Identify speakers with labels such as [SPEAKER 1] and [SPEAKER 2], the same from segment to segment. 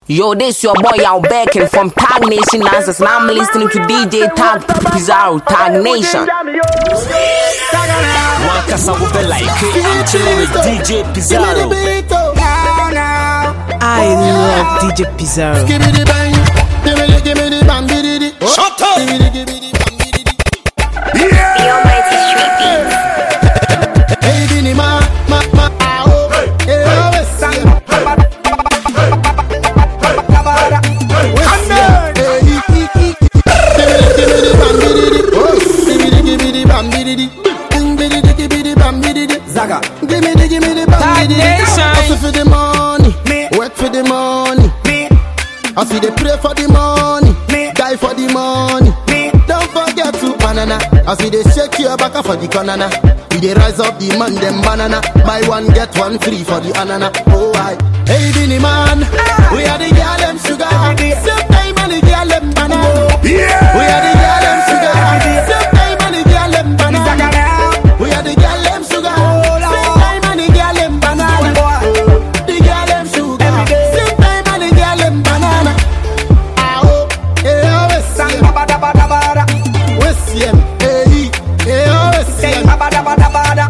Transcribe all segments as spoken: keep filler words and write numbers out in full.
[SPEAKER 1] Yo, this your boy out back and from Tag Nation Answers, and I'm listening to D J Tag Pizarro, Tag Nation.
[SPEAKER 2] One cause I will be like it, I'm chilling with D J Pizarro.
[SPEAKER 3] I love D J Pizarro.
[SPEAKER 2] Shut up!
[SPEAKER 4] The Almighty Street Beats.
[SPEAKER 5] Hey, Bini ma, ma, ma, oh, hey, always sang.
[SPEAKER 3] Zaga.
[SPEAKER 5] Give me the, give me the bambidi. Hustle for the money, work for the money. I see they pray for the money, die for the money. Don't forget to banana. I see they shake your back for the banana. We they rise up the man them banana. Buy one get one free for the anana. Oh I, hey Bini man, we are the girl them sugar. Same time and the girl them banana. We are the girl them sugar. Same time and the girl them banana. We are the girl them sugar. Same time and the girl them banana. The girl them sugar. Same time and the girl them banana. Ah oh, eh oh we sang ba ba ba ba ba. We see em, eh eh oh we sang ba ba ba ba ba.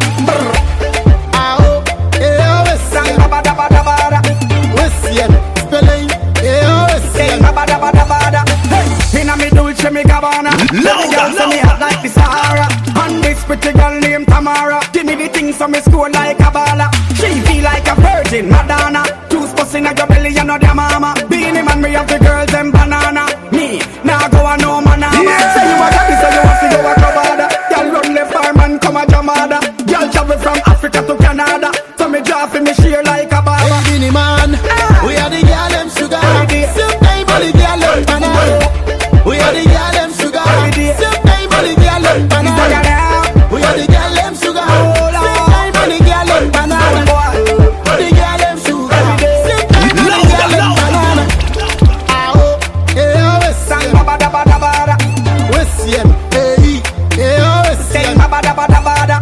[SPEAKER 5] Ah oh, eh oh we sang ba ba ba ba ba. We see em, spelling, eh oh we sang ba ba ba ba ba. Hey, inna me Dolce me Gabbana. Let girl say me hot like the Sahara. And this pretty girl named Tamara. Give me the things so me score like a baller. She feel like a virgin Madonna. Two spots in a your belly, you know their mama. Beanie man, me have the girls them banana. Me, now go a no manama. Yeah. Say you a happy, so you want to go a Cavada. Girl run left farm and come a Jamada. Girl travel from Africa to Canada. So me draw for me share like a baba. Hey, Bini man, ah. We are the girl them sugar. Same time for the girl them banana. We are the girl them sugar. Same time for the girl them banana. We are the girl them sugar. Same time for the girl them banana. The girl them sugar. Same time for the girl them banana. Ah oh, eh oh we sang ba ba da ba da ba da. We see em, eh eh oh we sang ba ba da ba da ba da.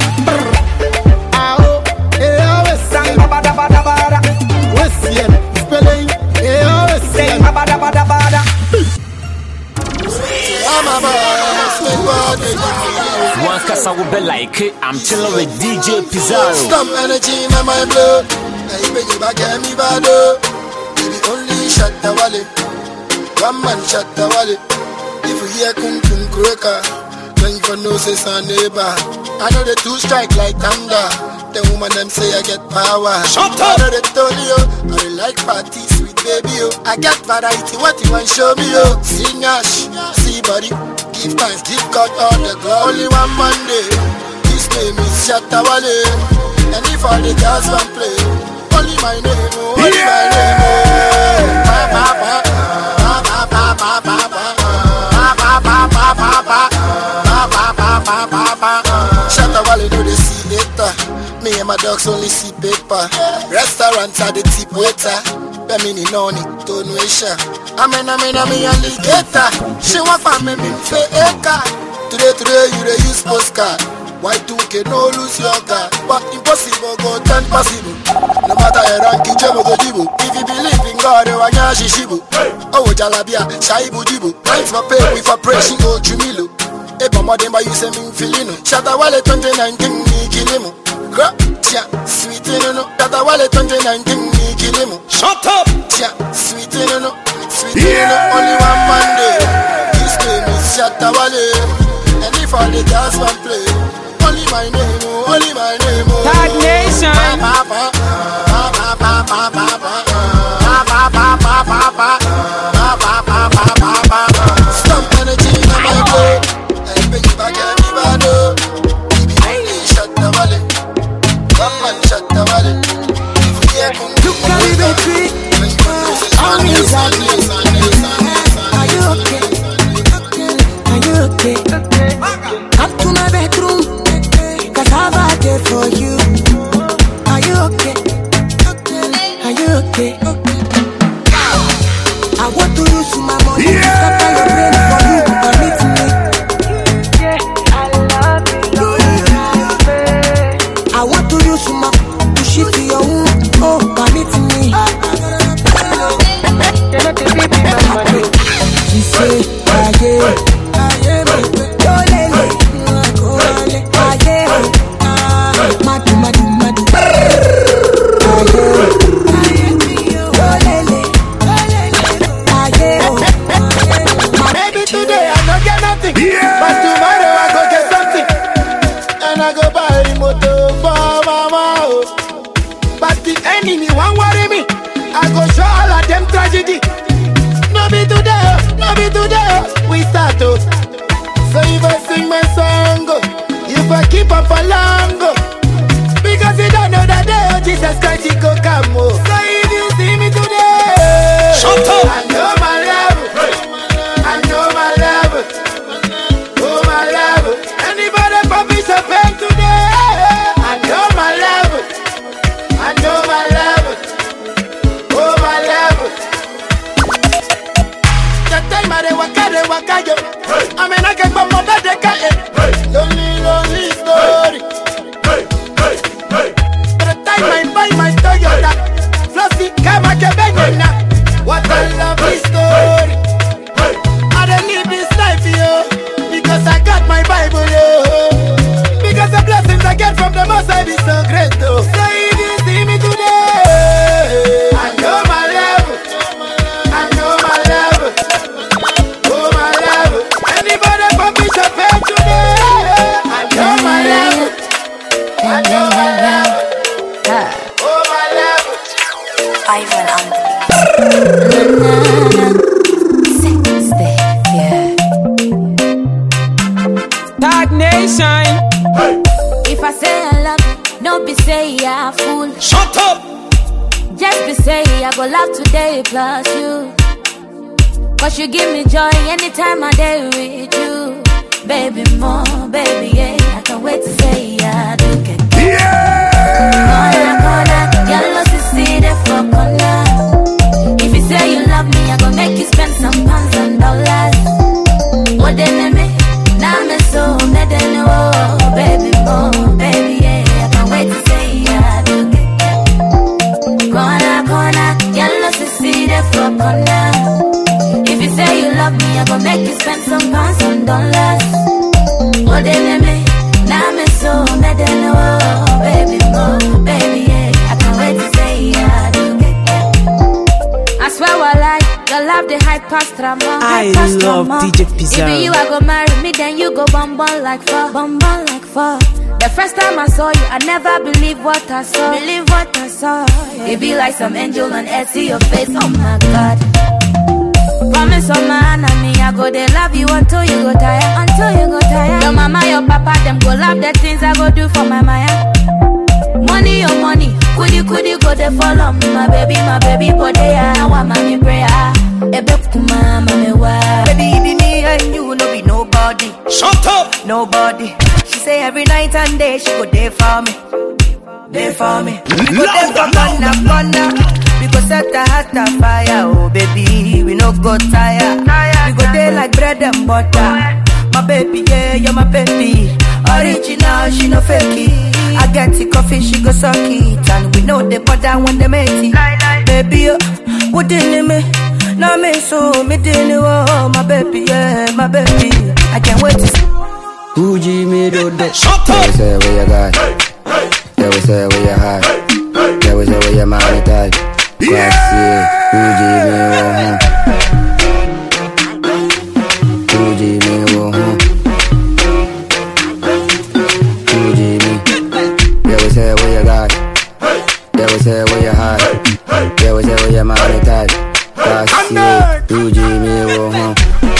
[SPEAKER 5] Ah oh, eh oh we sang ba ba da ba da ba da. We see em, spelling, eh oh we sang ba ba da ba da ba da. I'm a boss, make body.
[SPEAKER 2] One cause I will be like it, I'm chilling with D J Pizarro.
[SPEAKER 5] Some energy in my blood. Hey, baby, back at me, bad. Baby, only shot the wallet. One man shot the wallet. If you hear kum kum croaker, then you know say son neighbor. I know the two strike like thunder. The woman them say I get power.
[SPEAKER 2] Shut
[SPEAKER 5] I
[SPEAKER 2] up!
[SPEAKER 5] know they told you, I like party, sweet baby, oh. I get variety, what you want show me, oh. See Nash, see body, give thanks, give God all the glory. Only one Monday, his name is Shatawale. And if all the girls want play, only my name, oh, only yeah. my name, oh. Ba ba ba, ba ba ba ba ba ba, ba ba ba ba ba ba, ba ba ba ba ba ba. Shatawale do the see later. Me and my dogs only see paper. Restaurants are the tip waiter. Bemini noni, tonuation. I mean, I mean, I mean, alligator. She want for me, me say acre. Today, today, you dey use postcard. Y two K no lose your guard. But impossible go turn possible. No matter your rank, you jump go jibu. If you believe in God, you are nyashi shibu. Oh, jalabia, shaibu jibu. Thanks for pay, we for pray, she go chumilo. Eba modemba, you say me filino. Shatawale twenty nineteen, me kilimo. Tia, sweet no no. Shatawale twenty nineteen, me kilimo.
[SPEAKER 2] Shut up!
[SPEAKER 5] Tia, sweet no no. Sweet no no. Only one Monday. His name is Shatawale. And if all the girls want play, only my name, oh, only my name, oh.
[SPEAKER 3] Tag Nation.
[SPEAKER 5] Ba ba ba ba ba ba ba ba ba ba ba ba ba ba ba ba ba ba ba. Some energy in my blood. I beg you back at me, bad oh. Baby, only shut the valley. One man shut the valley. If you hear come to my way, are you okay? Are you okay? Come to my bedroom, cause I've had it for you. Are you okay? Are you okay? I want to use my money to scatter your brain for you to permit me. I love you. I want to use my to shift your womb. Oh, permit me. I know my level. I know my level. Oh my level. Anybody for me to pay today? I know my level. I know my level. Oh my level. The time I dey waka dey waka yo. I mean I can go more than they can. Lonely lonely story. By the time I buy my Toyota, Flossy come and get now. What a lovely story. I don't live this life, yo, because I got my Bible, yo. Because the blessings I get from the Most High is so great, though. So if you see me today, I know my level. I know my level. Oh my level. Anybody for me to pay today? I know my level. I know my level. Oh my level.
[SPEAKER 4] Ivan on the
[SPEAKER 3] Tag Nation.
[SPEAKER 5] Hey.
[SPEAKER 6] If I say I love you, don't be say I fool.
[SPEAKER 2] Shut up!
[SPEAKER 6] Just be say I go love today plus you. Cause you give me joy anytime I day with you. Baby more, baby yeah, I can't wait to say I do get.
[SPEAKER 5] Yeah!
[SPEAKER 6] Corner, corner, yellow to see the for corner. If you say you love me, I go make you spend some pounds and dollars. What then me? Now me so me then oh, baby more, baby yeah, I can't wait to say I do get. Corner, corner, yellow to see the for corner. If you say you love me, I go make you spend some pounds and dollars. What then me? Now me so me then oh, baby more, baby yeah, I can't wait to say I do get. I swear I like your love the high past drama.
[SPEAKER 3] I love D J Pizarro.
[SPEAKER 6] If you I go marry me, then you go bum bum like fuck, bum bum like fuck. The first time I saw you, I never believed what I saw. Believe what I saw. It be like some angel on earth, see your face, oh my God. Promise on my enemy, I go they love you until you go tired, until you go tired. Your mama, your papa, them go love the things I go do for my Maya. Money, your money, could you, could you go they follow me, my baby, my baby, but they are, I want mommy prayer. Ebe kuma, mommy, why?
[SPEAKER 7] Baby, it be me and you, no be nobody.
[SPEAKER 2] Shut up!
[SPEAKER 7] Nobody. She say every night and day she go there for me. There for me. We go there for corner, corner. We go set the heart on fire, oh baby. We no go tire. We go there like bread and butter. My baby, yeah, you're my baby. Original, she no fake it. I get the coffee, she go suck it. And we know the butter when they make it. Baby, oh, what did me? Now me so me didn't oh my baby, yeah, my baby. I can't wait to see.
[SPEAKER 8] Uji me do do.
[SPEAKER 2] Shut
[SPEAKER 8] Yeah, we
[SPEAKER 2] up!
[SPEAKER 8] say where you got. Yeah, we say where you high. Yeah, we say where your money tight. Yeah. Uji me oh huh. Uji me oh huh. Uji me. Yeah, we say where you got. Yeah, we say where you high. Yeah, we say where your money tight. Yeah. Uji me oh huh.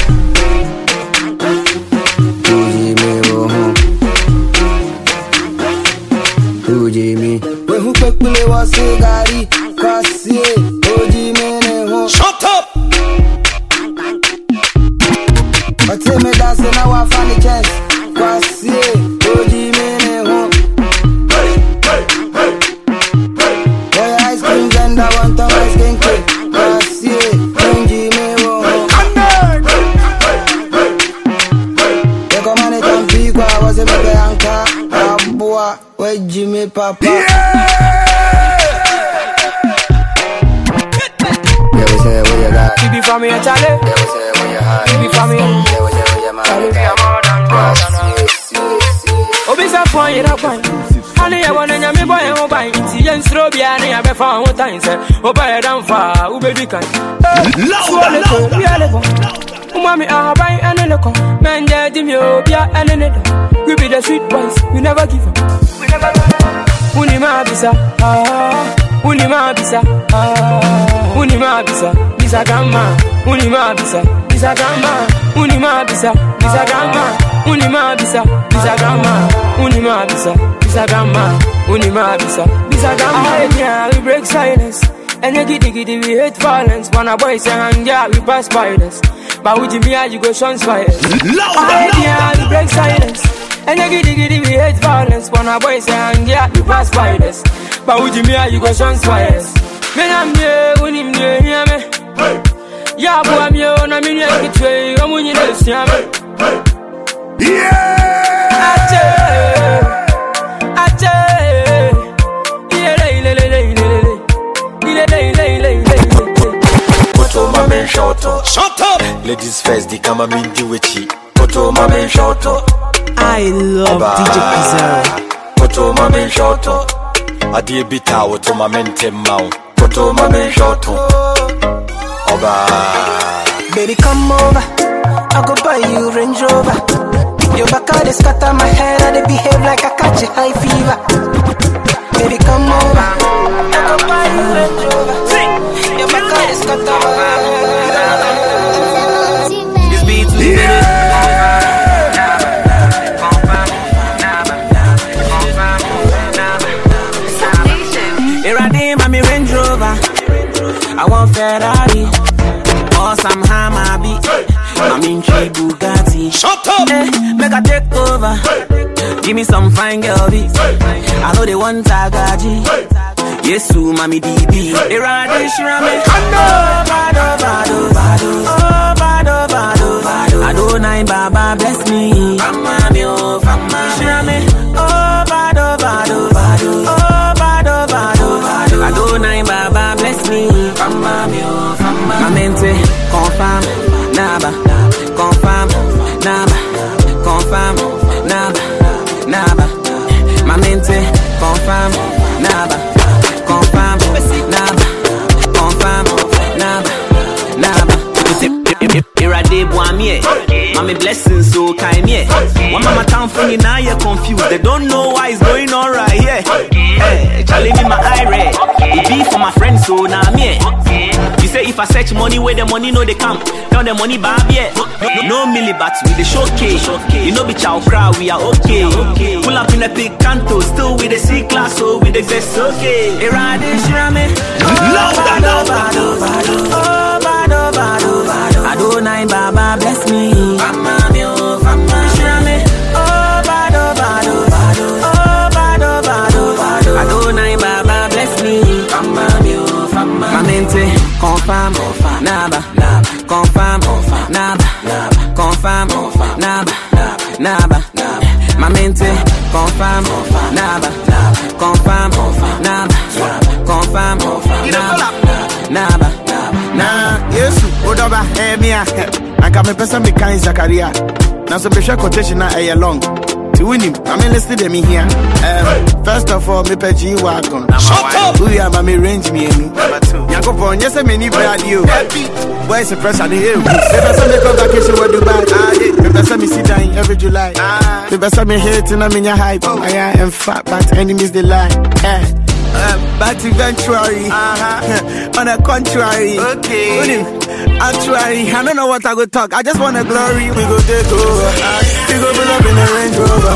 [SPEAKER 8] Jimmy, we who quick play was a gari, Cassie, oh Jimmy,
[SPEAKER 2] shut up!
[SPEAKER 8] but tell me that's an hour funny chance, Cassie, oh Jimmy, boy, ice cream vendor, one time ice cream cake, Cassie, oh Jimmy, you come on it and peek, I was a baby anchor, boy. Where Jimmy Papa? Yeah! Yeah, we say where you got.
[SPEAKER 3] You be from me, Charlie.
[SPEAKER 8] Yeah, we say where you high.
[SPEAKER 3] You be from me.
[SPEAKER 8] Yeah, we say where you man.
[SPEAKER 3] Charlie, be a more than more than Obi sa point, you da point. Honey, I wanna know me boy, I'm buying. See, and Strobe, I be found one time. Say, oh, buy it down far, who baby can. Loud, loud, loud. Umami, I buy and a look. Man, yeah, Jimmy, oh, yeah, and a little. We be the sweet boys, we never give up. Unima bisa, ah, unima bisa, ah, unima bisa, bisa gamma, unima bisa, bisa gamma, unima bisa, bisa gamma, unima bisa, bisa gamma, unima bisa, bisa gamma, unima bisa, bisa gamma. Yeah, we break silence. And you giddy giddy, we hate violence. When a boy say hang yeah, we pass spiders. But with me, you go shun spiders. I hate yeah, we break silence. And you giddy giddy, we hate violence. When a boy say hang yeah, we pass spiders. But with me, you go shun spiders. Me I'm here, when him here, hear me. Yeah, boy, I'm here, and I'm in here, get away. I'm when you know, see me. Yeah! Ache, ache.
[SPEAKER 9] Shut up. Shut up. Ladies first, the come and do with you. Photo mama shut up.
[SPEAKER 1] I love Oba. D J Pizarro.
[SPEAKER 9] Photo mama shut up. I did beat out to my mental mouth. Photo mama shut up. Oba.
[SPEAKER 10] Baby, come over. I go buy you Range Rover. Your back out is scatter my head and they behave like I catch a high fever. Baby, come over. I go buy you Range Rover. Your back out is scatter my head. This beat too big. Here I am, I'm a Range Rover. I want Ferrari or some Hammer beat. I'm in tree Bugatti.
[SPEAKER 9] Shut up!
[SPEAKER 10] Eh, make a take over. Give me some fine girl beats. I know they want Tagaji. Yes, you, mommy D B. They ride this rame. Oh, bado, bado, bado. Oh, bado, bado, bado. I don't nine, Baba, bless me. Mama, me, oh, mama. Shame. Oh, bado, bado, bado. Oh, bado, bado, bado. I don't nine, Baba, bless me. Mama, me, oh, mama. I meant to confirm. Naba, confirm, naba, confirm, naba, naba. My mente, confirm, naba, confirm, naba, confirm, naba, naba. Here I did one me, mommy blessings so kind me. One mama town for you now you're confused. They don't know why it's going on right here. Hey, Charlie me my eye red. It be for my friends so now me. You say if I search money where the money know they come. Tell the money bab yeah. No, no milli but with the showcase. You know be chow crowd we are okay. Pull up in a big canto, still with the C class so with the zest okay. Here I did shame. Oh bado bado bado. Oh bado bado bado. I don't nine Baba bless me. Mama me oh mama shame. Oh bado bado bado. Oh bado bado bado. I don't nine Baba bless me. Mama me oh mama. My mente confirm, naba, confirm, naba, confirm, naba, naba, my mente confirm, naba, confirm, naba, confirm, naba, naba,
[SPEAKER 11] na Yesu odoba eh mia anka me pesa me kan Zakaria na so be share quotation na eh long to win him I mean listen to me here um, first of all me pay G wagon shut up who ya me range me any number two Yankopon yes me ni brad you boy is pressure the hill me pesa me go vacation with Dubai me pesa me sit down every July me pesa me hate na me nya hype I am fat but enemies they lie eh Uh, but eventually, uh-huh. On the contrary, okay. Actually, I don't know what I go talk. I just want a glory. We go take over. We go pull up in the Range Rover.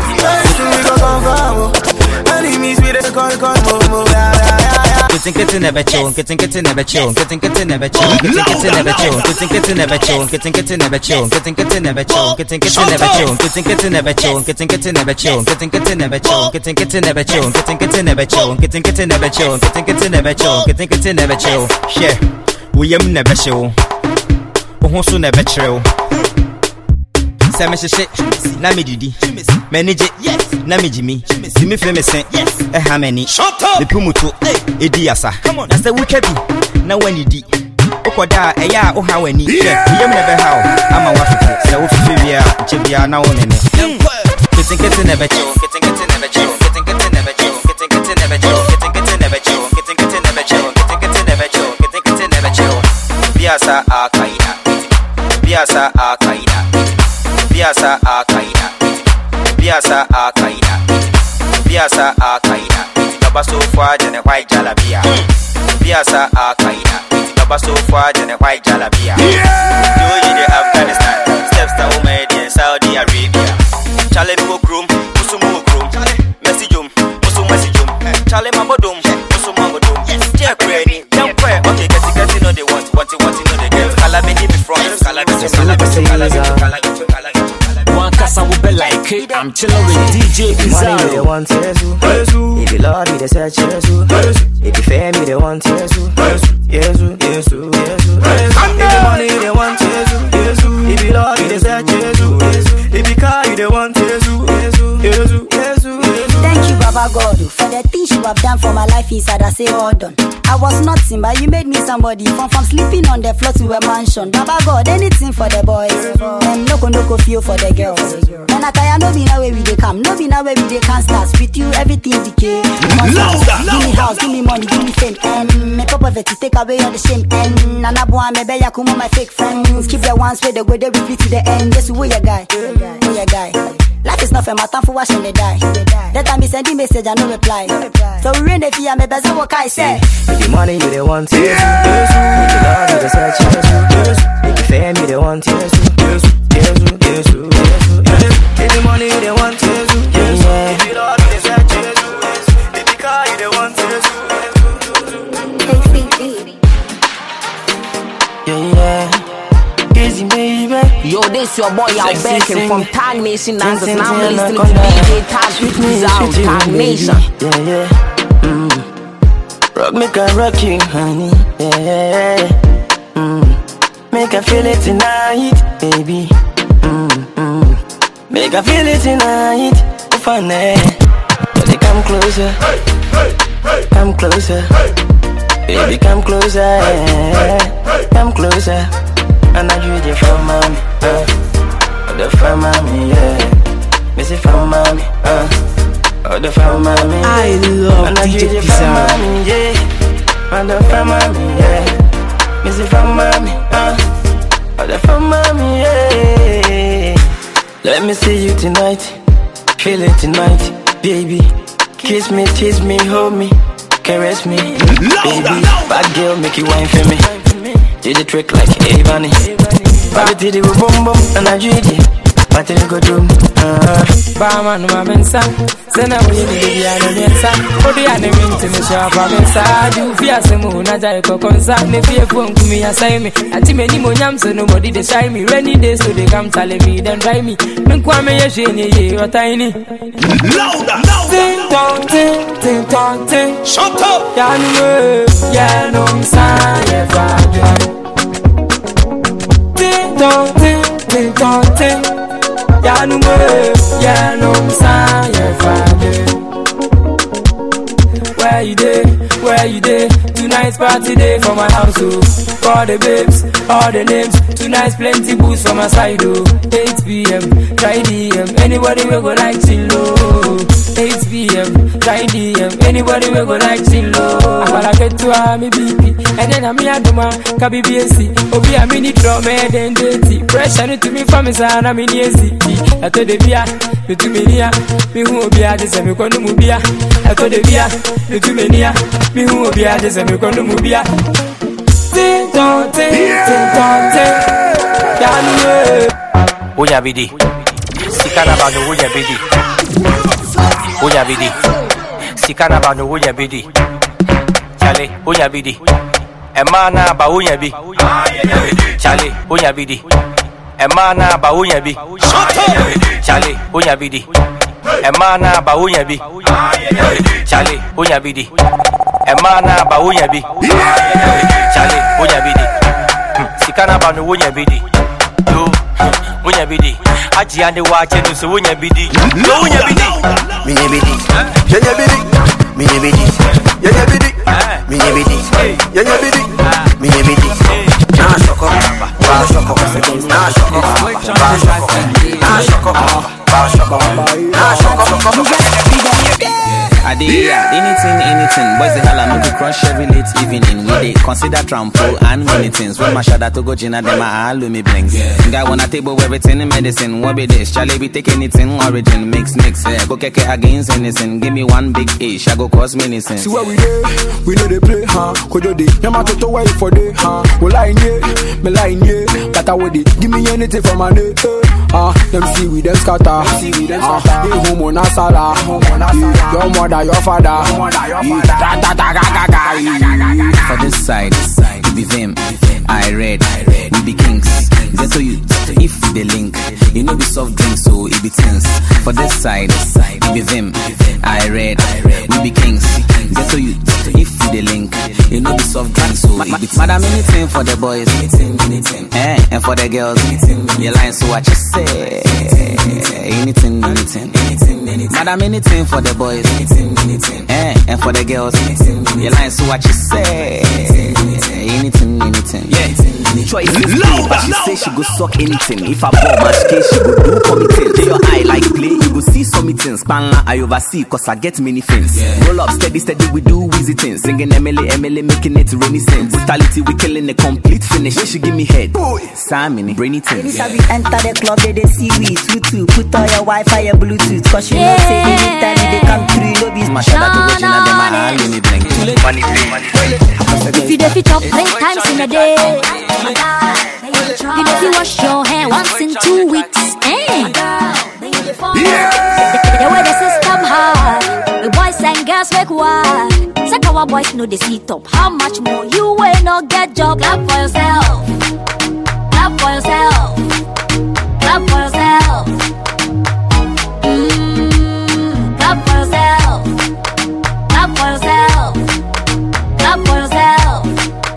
[SPEAKER 11] We go confirm. Enemies we dey call call momo.
[SPEAKER 12] Kitchen kitchen never chill, kitchen kitchen never chill, kitchen kitchen never chill, kitchen kitchen never chill, kitchen kitchen never chill, kitchen kitchen never chill, kitchen kitchen never chill, kitchen kitchen never chill, kitchen kitchen never chill, kitchen kitchen never chill, kitchen kitchen never chill, kitchen kitchen never chill, kitchen kitchen never chill, kitchen kitchen never chill, kitchen kitchen never chill, kitchen kitchen never chill. Share, we am never chill. Oh, so never chill. Say me shit, na me didi, manage it, yes, na me Jimmy, Jimmy famous, yes, eh how many? Shut up, the pumuto, eh, idiasa. Come on, that's the wicked. Now when you di, okoda, eh ya, oh how any, yeah, you never how. I'm a waffle, so if you are, Chibia now on it. Getting getting never chill, getting getting never chill, getting getting never chill, getting getting never chill, getting getting never chill, getting getting never chill, getting getting never chill, getting getting never chill. Biasa akaida, biasa akaida. Biasa akaida, biasa akaida, biasa akaida. Baba so far jene white jalabia. Biasa akaida, baba so far jene white jalabia. Do you the Afghanistan? Steps to Umedi in Saudi Arabia. Chale no groom, musumu groom. Messi jum, musumu messi jum. Chale mambodum, musumu mambodum. Jack Granny,
[SPEAKER 2] One cause I will be like it. I'm chilling with D J Pizarro.
[SPEAKER 13] Money, they want Yesu. If you love me, they search Yesu. If you fame me, they want Yesu. Yesu, Yesu, Yesu. If you money, they want Yesu. If you love me, they search Yesu. If you car, you they want Yesu. Yesu, Yesu.
[SPEAKER 14] Thank you, Baba God, for the things you have done for my life inside. I say all done. I was nothing, but you made me somebody. From from sleeping on the floor to a mansion. Baba God, anything for the boys. And no no no feel for the girls. And I can no be now where we they come, no be now where we they can start. With you, everything decay. Give me house, give me money, give me fame, and make up of it to take away all the shame. And Nanabuan, maybe I come on my fake friends. Keep the ones where they go, they repeat to the end. Yes, we a guy, we a guy. Life is not for my time for watching they die. That time he send the message and no reply. So we rain the fear, me better what I say.
[SPEAKER 13] If you money, you they want Yesu. If you love, you they search Yesu. If you fame, you they want Yesu. Yesu, Yesu, Yesu. If you money, you they want Yesu. If you love, you they search Yesu. If you car, you they want Yesu. Yeah, yeah.
[SPEAKER 1] Yo, this your boy out Beckham from Tag Nation Dancers. Now I'm listening to D J Tag Pizarro, Tag Nation.
[SPEAKER 13] Yeah, yeah. Mm. Rock, make I rock you, honey. Yeah, yeah, yeah. Mm. Make I feel it tonight, baby. Mm, mm. Make I feel it tonight. If I know, baby, come closer. Hey, hey, hey. Come closer. Hey, baby, hey. Come closer. Hey, hey. Come closer. And I do it from mommy, uh, the from mommy, yeah. Miss it from mommy, uh, oh the from mommy.
[SPEAKER 12] I love
[SPEAKER 13] and I
[SPEAKER 12] D J
[SPEAKER 13] do it
[SPEAKER 12] Pizarro.
[SPEAKER 13] from mommy, yeah. And the from mommy, yeah. Miss it from mommy, uh, oh the from mommy, yeah. Let me see you tonight, feel it tonight, baby. Kiss me, tease me, hold me, caress me, baby. Bad girl, make you wine for me. Did the trick like Avani. Baby did it with boom boom and I did it. But it go doom.
[SPEAKER 3] Barman, my mensa. Send a way to the anime. For the anime to me, shop for mensa. You fear some moon, I die for concert. If you phone to me, assign me. I think many more yams, so nobody decide me. Rainy days, so they come telling me, then try me. Menkwame, a shiny, or tiny.
[SPEAKER 15] Louder, louder.
[SPEAKER 3] Ting tong, ting, ting tong, ting.
[SPEAKER 15] Shut up.
[SPEAKER 3] Yanu, Yanum, San, Father. Ting tong, ting, ting tong, ting. Yanum, Yanum, San, Father. Where you dey? Where you dey? Tonight's party day for my house, oh. For the babes, all the names. Tonight's plenty booze for my side, oh. eight p m, try D M. Anybody will go like chill, oh. eight p m, try D M. Anybody will go like chill, oh. I wanna get to a me B P. And then I'm here, Duma, Kabi B S C. Obi a mini drum, and then dirty. Pressure to me from his son, I'm in the S C. I told the beer, you to me near. Me who be at the same, you can do Mubia. I told the beer, you to me near. Me who be at the same, you can do Mubia. Ting tong ting, ting tong ting. Yanwe.
[SPEAKER 16] Oya bidi, sikana ba no oya bidi. Oya bidi, sikana ba no oya bidi. Chale, oya bidi. Emana ba oya bi. Chale, oya bidi. Emana ba oya bi. Chale, oya bidi. Emana ba oya bi. Chale, oya bidi. Emana ba oya bi. Chale, oya bidi. Sikana ba no oya bidi. Yo, oya bidi. Aji ande wa chenu so oya bidi. Yo oya bidi.
[SPEAKER 17] Minya bidi. Yenya bidi. Minya bidi. Yenya bidi. Minya bidi. Yenya bidi. Minya bidi. Na shoko. Ba shoko. Na shoko. Ba shoko. Na shoko. Ba shoko. Na shoko.
[SPEAKER 10] I did yeah, anything, anything. Boys the hell I make you crush every late evening. We they consider trampo and many things. When my shadow to go Gina, them I allow me blinks. Guy wanna table everything in medicine. What be this? Charlie be take anything origin. Mix, mix, eh. Go keke against anything. Give me one big ish, I go cause many sins.
[SPEAKER 18] See where we dey, we know they play, huh? Kojo dey, yama toto wait for day, huh? We line yeah, me line yeah. But I would give me anything for my day, ah. Them see we them scatter, see we them scatter. They home on a sala, your mother. Your father,
[SPEAKER 10] for this side, we be them. I read, we be kings. Get
[SPEAKER 12] no be soft drink, so it be things. For this side, it be them. I read, we be kings. Get to you, if you the link. You know be soft drink, so it be things. Madam, anything for the boys, anything, anything. Eh, and for the girls, anything. Your line, so what you say? Anything, anything, anything, anything. Madam, anything for the boys, anything, anything. Eh, and for the girls, anything. Your line, so what you say? Anything, anything. Yeah, the choice is free, but she say she go suck anything. If I bought my case, she go do committing. Take your eye like play, you go see some meetings. Spanla, I oversee, cause I get many things. Yeah. Roll up, steady, steady, we do easy things. Singing M L A, M L A, making it rainy sense. Brutality, we killing a complete finish. She give me head, Simon, brainy things.
[SPEAKER 14] Anytime we enter the club, they, they see we two two. Put on your Wi-Fi, your Bluetooth, cause you yeah. know say anytime they come through, no be my shout out to watching and them I you need blank. Money, money,
[SPEAKER 6] if you defeat up three times in a day, you if you wash your hair once in two weeks, eh? Yeah. The way the system hard, the boys and girls make wild. Say our boys know they see top. How much more you will not get job? Clap for yourself. Clap for yourself. Clap for yourself. Mm, clap for yourself. Clap for yourself. Clap for yourself.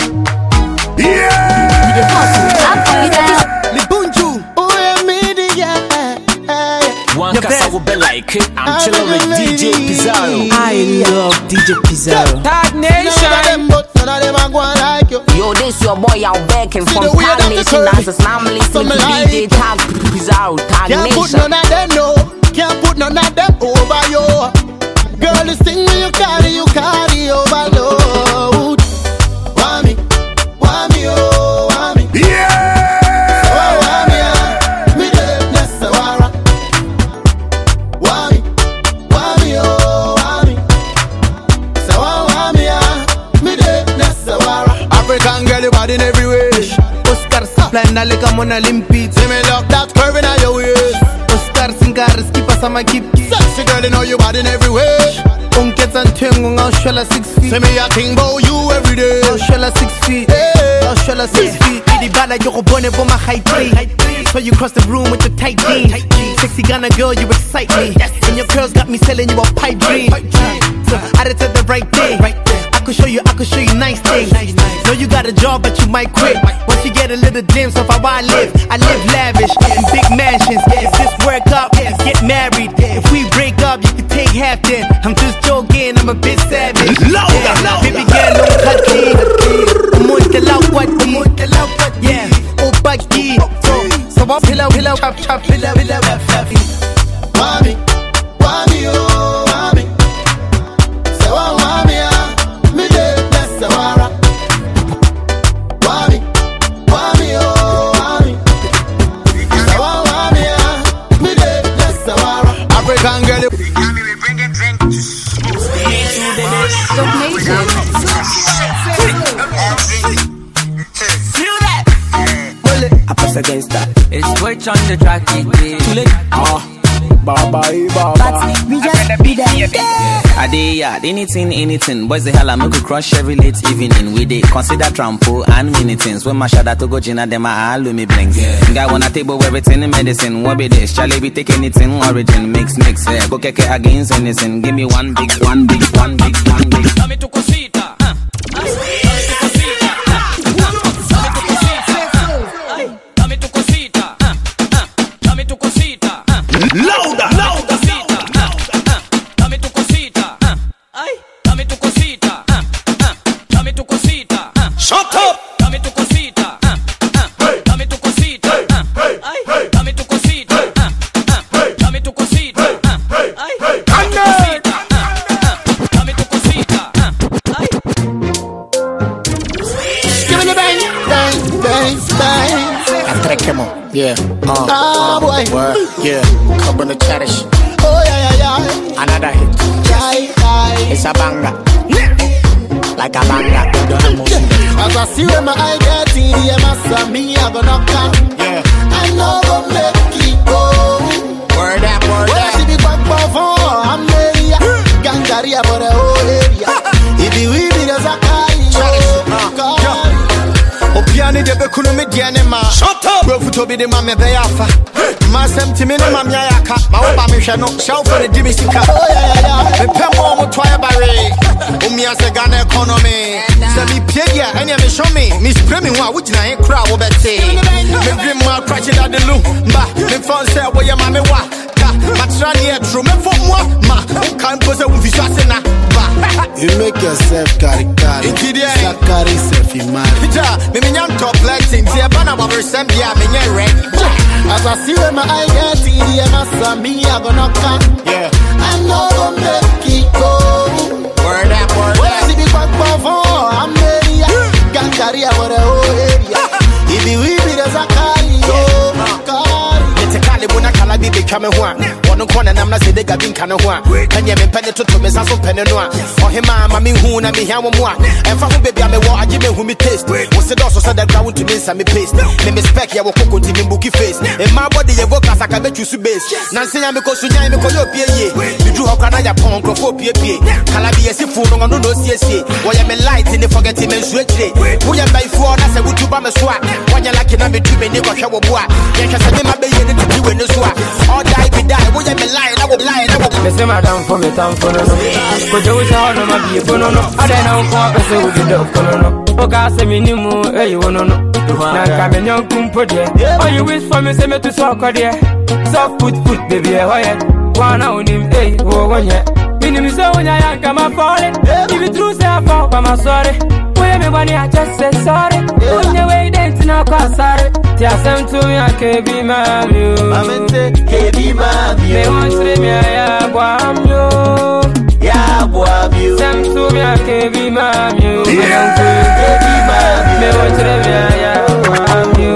[SPEAKER 5] Yeah.
[SPEAKER 6] Clap for yourself.
[SPEAKER 5] Libunju, oh yeah, me the yeah.
[SPEAKER 2] One cause will be like it. I'm chilling with D J Pizarro.
[SPEAKER 10] I love D J Pizarro.
[SPEAKER 3] Tag Nation.
[SPEAKER 1] Yo, this your boy out back and from Tag Nation. That's now I'm listening to D J Tag Pizarro. Tag
[SPEAKER 5] Can't put
[SPEAKER 1] Nation.
[SPEAKER 5] none of them, no. Can't put none of them over you. Girl, this thing when you carry, you carry overload. Want me, want me, oh, want me. Yeah. So I want me, ah, me de Nesawara. Want me, want me, oh, want me. So I want me, ah, me de Nesawara.
[SPEAKER 11] African girl, you bad in every way. Oscar Saplan, na leka mona limpi. See me lock that curve in your waist. Oscar Singaris, keep us on my keep. Sexy girl, you know you bad in every way. Unkets and twing, I'll show her six feet. Say me a thing about you every day. I'll show her six feet. I'll show her six feet. Be the bad like you're born for my high three. So you cross the room with your tight jeans. Sexy Ghana girl, you excite me. And your girls got me selling you a pipe dream. So I did the right thing. I could show you, I could show you nice things. Know you got a job, but you might quit. Once you get a little glimpse of how I live, I live lavish in big mansions. If this work out, get married. If we break up, you can take half then. I'm just joking, I'm a bit savage. Yeah. Baby girl, don't cut me. I'm on the loud what, I'm on the loud what, yeah. Oh, baggy. So I pillow, pillow, chop, chop, pillow, pillow, fluffy.
[SPEAKER 5] Mommy, mommy, oh, mommy. So I want me, ah, me de Nesawara. Mommy, mommy, oh, mommy. So I want me, ah, me de Nesawara.
[SPEAKER 11] African girl, you
[SPEAKER 10] I press against that.
[SPEAKER 3] It's switch on the track, too late.
[SPEAKER 11] Ah, baba, baba.
[SPEAKER 14] But we just be there.
[SPEAKER 12] I did, yeah, anything, anything. Boys, the hell I make you crush every late evening. We did consider trampo and many things. When my shadow to go Gina, them I all me bling. Guy want a table everything in medicine. What be this? Charlie be take anything origin. Mix, mix, yeah. Go keke against anything. Give me one big, one big, one big, one big.
[SPEAKER 3] Dame tu cosita. Dame tu cosita. Dame tu cosita.
[SPEAKER 15] Louder, louder.
[SPEAKER 3] Dame tu cosita. Dame tu cosita. Dame tu cosita.
[SPEAKER 15] Shut up.
[SPEAKER 3] Dame tu cosita. Dame tu cosita. Dame tu cosita. Dame tu cosita. Dame tu cosita.
[SPEAKER 5] Give me the bang, bang, bang, bang.
[SPEAKER 11] Atréquemo, yeah. Uh,
[SPEAKER 5] Ah,
[SPEAKER 11] uh,
[SPEAKER 5] boy.
[SPEAKER 11] Word, yeah. Come on the cherish.
[SPEAKER 5] Oh, yeah, yeah, yeah.
[SPEAKER 11] Another hit.
[SPEAKER 5] Yeah, yeah.
[SPEAKER 11] It's a banger. Like a banger.
[SPEAKER 5] As I see where my eye get in the massa, me, I go knock down.
[SPEAKER 11] Yeah.
[SPEAKER 5] I know go make it go.
[SPEAKER 11] Word up, word
[SPEAKER 5] When I see the back before, I'm ready. Gangaria for the whole area. If you will be the Zakari,
[SPEAKER 11] Opiani de Bekunu Mediane ma. Shut up! Bro, to be the mamma Beafa.
[SPEAKER 19] Masem Timina Mamiaka, Maoba Mishano, Shell for the Jimmy Sika. The Pemo Toya Barre, Umia Sagana economy. Semi Pia, and you show me, Miss Premier, which I ain't crowd over say. The grim mark crashing at the loop, but the phone said, where your mammy wa. Matrani at Truman for moi, ma, can't pose a movie shot in a.
[SPEAKER 5] You make yourself carry carry. Carry self in mind.
[SPEAKER 19] Maybe I'm top lighting, see a banner of Sambia, me ready.
[SPEAKER 5] As I see where my eye get in the M S M, me I gonna come. Yeah. I know gonna make it go.
[SPEAKER 19] Word up, word up.
[SPEAKER 5] When I see the back before, I'm ready. Got carry over the whole area. If you will be the Zakari, oh, Zakari.
[SPEAKER 19] It's a Calibuna Calabi becoming one. One corner, I'm not saying they got in Canoa. And you may penny to me, Sasso Penanoa. For him, I'm a who and me, how one. And for whom baby, I'm a war, I give me whom me taste. Was it also said that ground to me, some paste. Let me spec your cocoa to me, bookie face. In my body, your vocals, I can bet you to base. Nancy, I'm because you know, because you're P A. You do how can I punk for P A P? Calabi, a food on no C S A. Why am I light in the forgetting and switch? Who am I for? That's a good to buy my swag. When you're like, I'm a two minute or shower boy. Yes, I said, my baby, to do in the swag. All die, be die. Who am I lying? I will lie.
[SPEAKER 3] Me say madam for me time for no no. Cause you wish I had my be for no no. I don't know what I say with the dog for no no. Oka say me ni mo, eh you no no. Na kame nyong kumpo de. All you wish for me say me to suck there. Soft foot foot baby eh why? Wana unim eh wo wonye. Mini mi say wonya yanka ma falling. If you true say I fall but my sorry. When me money I just say sorry. Wonya way dance na kwa sorry. Tia sem to me I can be my view.
[SPEAKER 17] Amente ke be my view.
[SPEAKER 3] Me want to me ya guam yo.
[SPEAKER 17] Ya guam yo.
[SPEAKER 3] Sem to me I can be my view.
[SPEAKER 17] Me want to be my view.
[SPEAKER 3] Me want to me ya guam yo.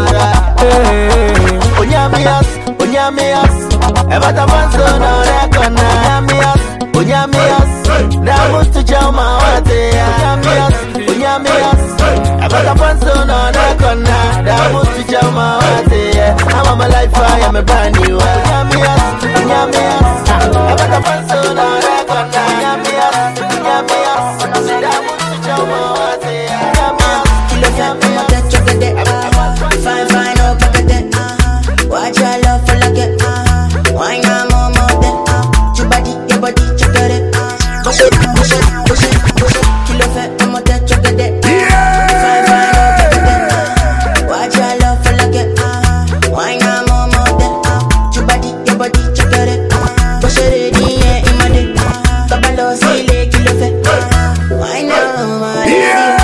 [SPEAKER 17] Onyamias, onyamias. Eva ta manso no rekona. Onyamias, onyamias. Damus to jama wate. Onyamias, onyamias. Eva ta manso no rekona. Damus to jama wate. I'm on my life, I am a brand new. Onyamias, onyamias. Eva ta manso no rekona. Onyamias, onyamias. Damus to jama wate. Onyamias, onyamias.
[SPEAKER 7] Fine, fine, up back at that. Watch your love for like it. Why not more, more than your body, your body, check it. Push it, push it, push it, push it. Kilo fat, I'm on that, check it. Fine, fine, up back at that. Watch your love for like it. Why not more, more than your body, your body, check it. Push it, yeah, in my dick. Kabalo, silly, kilo fat. Why not, my lady?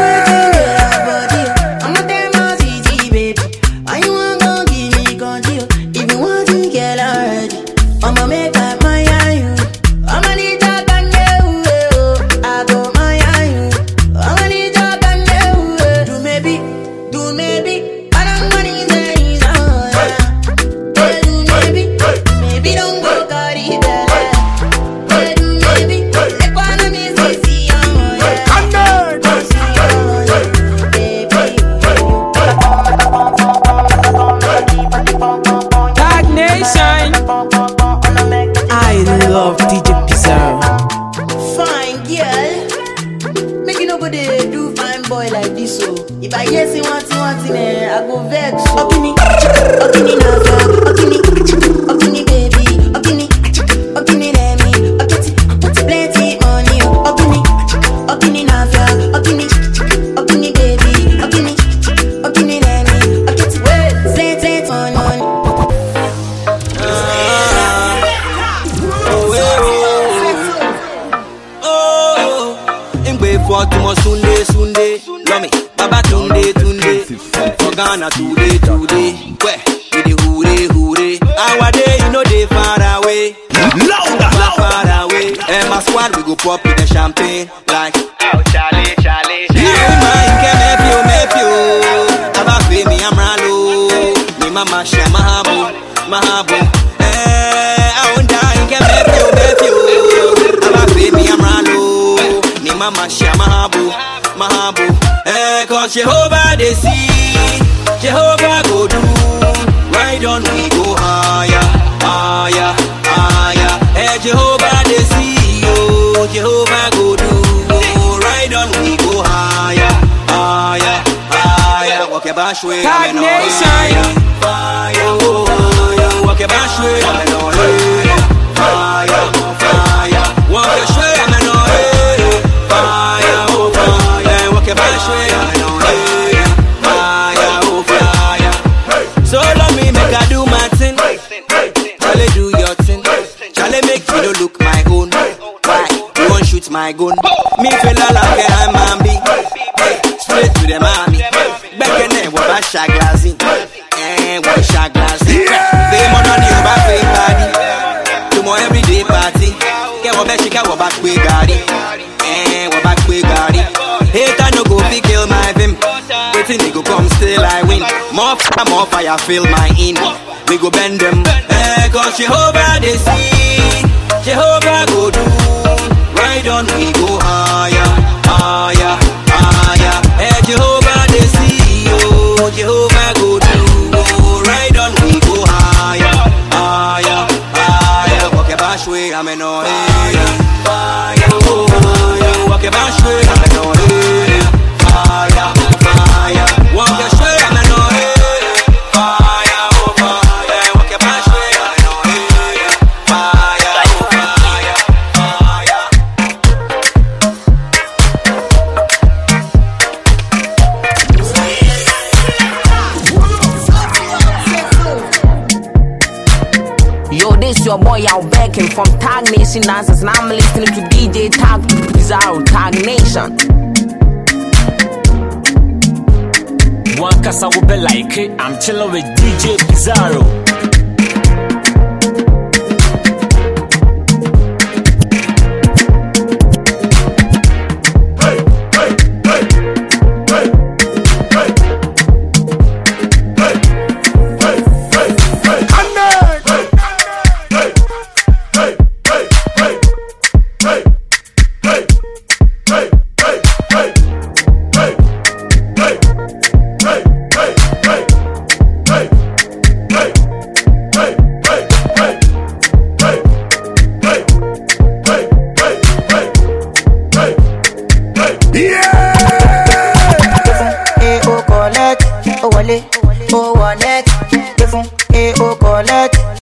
[SPEAKER 10] Today, today, where with the hooray, hooray. Our day, you know they far away, louder, far, far away. And my squad, we go pop with the champagne, like oh Charlie, Charlie. You mind can make you, make you. About me, I'm Ralo. Me mama, she mahabu, mahabu. Eh, I won't die, can make you, make you. About me, I'm Ralo. Me mama, she mahabu, mahabu. Eh, cause Jehovah they see. Jehovah go do, right on we go higher, higher, higher. Hey Jehovah they see you, Jehovah go do, right on we go higher, higher, higher. Walk your bash way,
[SPEAKER 3] Tag Nation,
[SPEAKER 10] fire, oh. bash way, I'm in on fire, fire. Walk your way, I'm in on fire, oh fire. Walk your bash way, I'm in on fire, oh fire. So let me make I do my thing. Charlie do your thing. Charlie make you no look my own. Why? You won't shoot my gun. Me feel like I'm Mambi. Straight to the mommy. Back in there, what about Shaglazi? Eh, what Shaglazi? They more than you back with party. Tomorrow everyday party. Get what back, she got what back with Gary. Eh, what back with Gary. Hater no go fi kill my vim. Waiting they go come still I win. More fire, more fire fill my in. We go bend them. Eh, cause Jehovah they see. Jehovah go do. Right on we go higher, higher, higher. Eh, Jehovah they see. Oh, Jehovah go do. Oh, right on we go higher, higher, higher. Walk your bash way, I'm in no higher. Fire, oh, fire. Walk your bash way, I'm in no higher. Fire, fire. Walk your way, I'm in no higher. Fire, oh, fire. Walk your bash way, I'm in no higher. Fire, oh, fire, fire.
[SPEAKER 1] Yo, this your boy out backing from Tag Nation Dancers, and I'm listening to D J Tag Pizarro, Tag Nation.
[SPEAKER 2] One casa will be like it. I'm chilling with D J Pizarro.
[SPEAKER 7] Oh, one net, different, eh, oh, collect.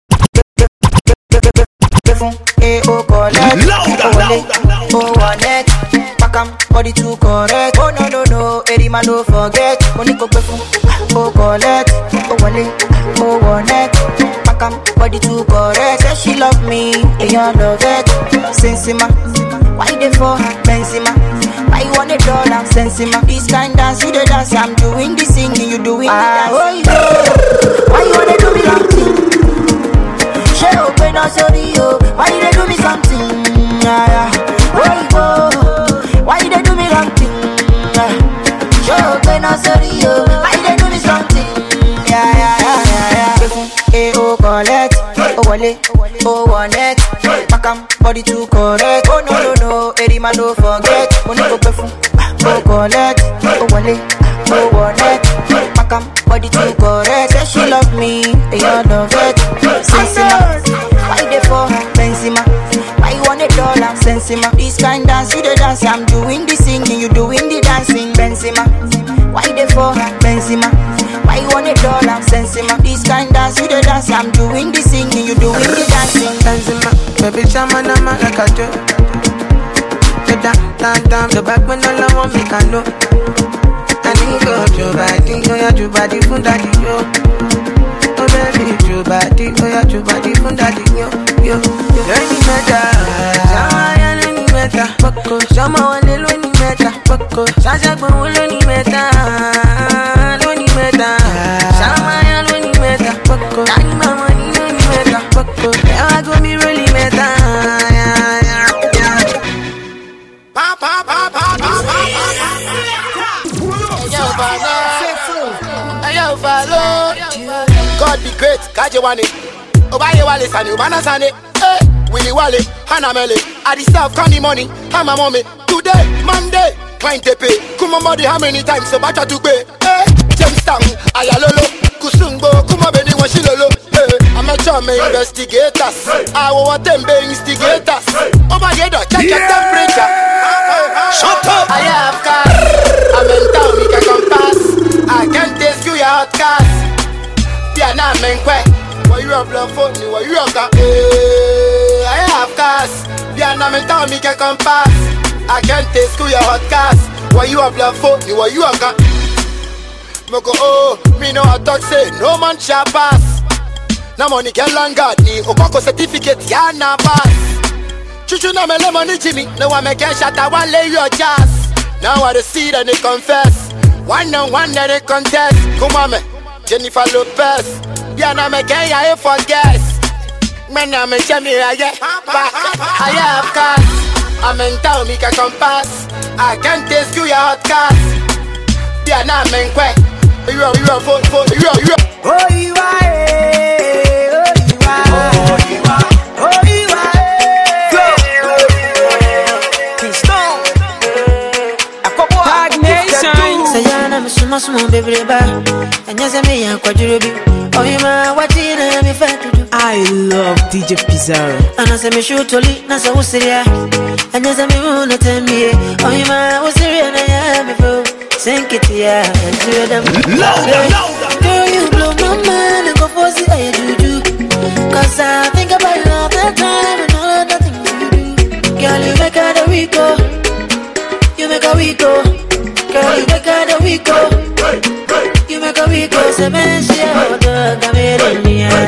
[SPEAKER 7] Different, eh, oh, collect. Oh, one net, pack 'em, body too correct. Oh, no, no, no, Eddie man, don't forget. Money go different, oh, collect. Oh, one oh, one net, pack 'em, body too correct. Say she love me, and you love it. Sensima, why they for her, Benzema? Why you want a dollar, Sensima? This kind dance, you the dance, I'm doing the singing, you doing the dance. Oh, yo. Why you wanna do me something? She open up, sorry, yo. Why you they do me something? Yeah, yeah. Oh, yo. Why you they do me something? She open up, sorry, yo. Why you they do me something? Yeah, yeah, yeah, yeah, yeah. Eh, oh, collect. Oh, wale. Oh, one net. Pack 'em, body too correct. Oh, no, no, no. Eddie man, don't forget. Money go perfume. Oh, collect. Oh, wale. Oh, one net. Pack 'em, body too correct. Say she love me, and you love it. Sensima, why they for her? Benzema, why you want a dollar? Sensima, this kind dance, you the dance. I'm doing the singing, you doing the dancing. Benzema, why they for her? Benzema, why you want a dollar? Sensima, this kind dance, you the dance. I'm doing the singing, you doing the dancing.
[SPEAKER 20] Benzema, baby, chama na maracatu. The down, down, down, the back when all I want me can know. I need go to body, oh yeah, to body from daddy, yo. Oh baby, to body, oh yeah, to body from daddy, yo, yo, yo. Any matter, Shama ya any matter, Boko, Shama one little any matter, Boko, Shasha go any matter, any matter, Shama ya any matter, Boko, Nani mama ni any matter, Boko, never go me really matter, yeah, yeah, yeah.
[SPEAKER 19] Pa pa pa pa pa pa. God be great, Kaje Wane. Obaye Wale Sani, Ubana Sane. Eh, Willy Wale, Hana Mele. I deserve candy money, Hama Mommy. Today, Monday, client to pay. Kuma Modi, how many times so bacha to pay? Eh, James Town, Ayalolo. Kusungbo, Kuma Beni Washilolo. Eh, I'm a charm investigators. I want them be instigators. Obaye, check your temperature. Shut up! I have cars. I'm in town, we can come pass. I can't taste you your hot cars. Yeah, nah, man, quick. Why you have love phone? Why you have got? Hey, I have cars. Yeah, now me tell me can come pass. I can't take school your hot cars. Why you have love phone? Why you have got? Me go oh, me know I talk say no man shall pass. Now money get long God ni Okoko certificate ya na pass. Chuchu na me lemon Jimmy. No one make a shot I want lay your jazz. Now I see that they confess. One on one that they contest. Come on me, Jennifer Lopez. Yeah, now me get ya for guess. Man, I'm a Jimmy, I get back. I have cars. I'm in town, me can come pass. I can't taste you your hot cars. Yeah, now I'm in quick. You are, you are, phone, phone, you are, you are.
[SPEAKER 20] Oh, you are, oh, you are, oh, you are, oh, you are, go, Keystone,
[SPEAKER 3] Tag Nation.
[SPEAKER 20] Say, I'm a small, small baby, and yes, I'm a quadrubi. Oh, you are watching, I'm a fat.
[SPEAKER 3] I love D J Pizarro.
[SPEAKER 20] And I say, me shoot to leak, Nasa was serious. And yes, I'm a moon at me. Oh, you are was serious, and I am a fool. Sink it, yeah, and do them.
[SPEAKER 15] Louder, louder.
[SPEAKER 20] Girl, you blow my mind and go for the I do. Cause I think about you all the time and all the things you do. Girl, you make her the we go. You make her we go. Girl, you make her the we go. You make her we go. Say, man, she out the gamere in the air.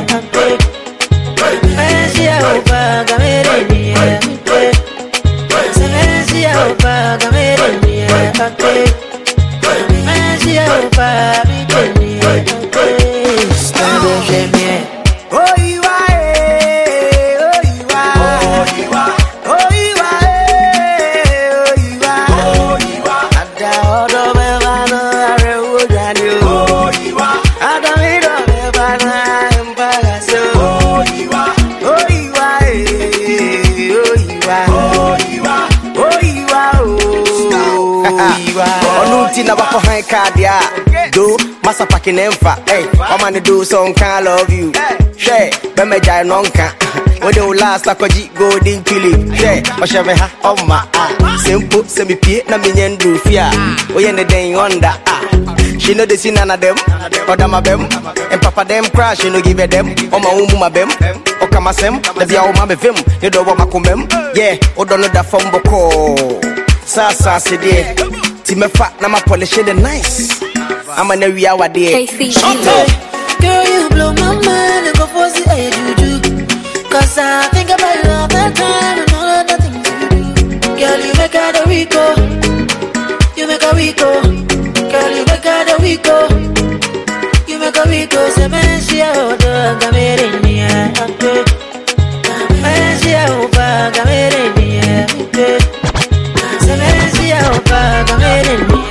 [SPEAKER 20] Man, she out the gamere in the air. Say, man, she out the gamere in the air. Magia opa mi teni Stand chez moi Oh you are Oh you are Oh you are Oh you are Oh you are Oh you are Ada odo me vano are ujani Oh you are Ada mi do me vano empagaso Oh you are Oh you are Oh you are Oh you are Oh you are Oh you are
[SPEAKER 17] Tina wako high card ya do masa packing emfa hey I'm gonna do some kind love you share be me jai nonka when you last like a golden tulip share o shave ha on my ah simple semi pie na me nyendu fia o ye ne den onda ah she know the sin none of them other my bem and papa them crash you know give them o ma umu ma bem o kama sem the bia o ma be vim you do what makomem yeah o don't know that from boko sa sa se de me fat na my polish the nice. I'm an area what they
[SPEAKER 20] Girl, you blow my mind and go for the I do. Cause I think about you all the time and all of the things you do. Girl, you make her the Rico. You make her Rico. Girl, you make her the Rico. You make her Rico. Say, man, she out the gamere in the air. Man, she out the gamere in the air. Say, man, she out the gamere in the air.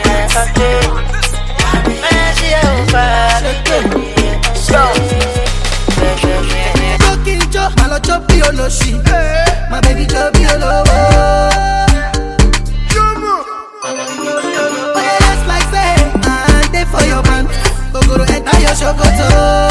[SPEAKER 20] Man, she out the gamere in the air.
[SPEAKER 7] Malo chop piolo she, my baby chop piolo. Oh yeah, that's like say, I'm there for your man. Go go to enter your shokoto.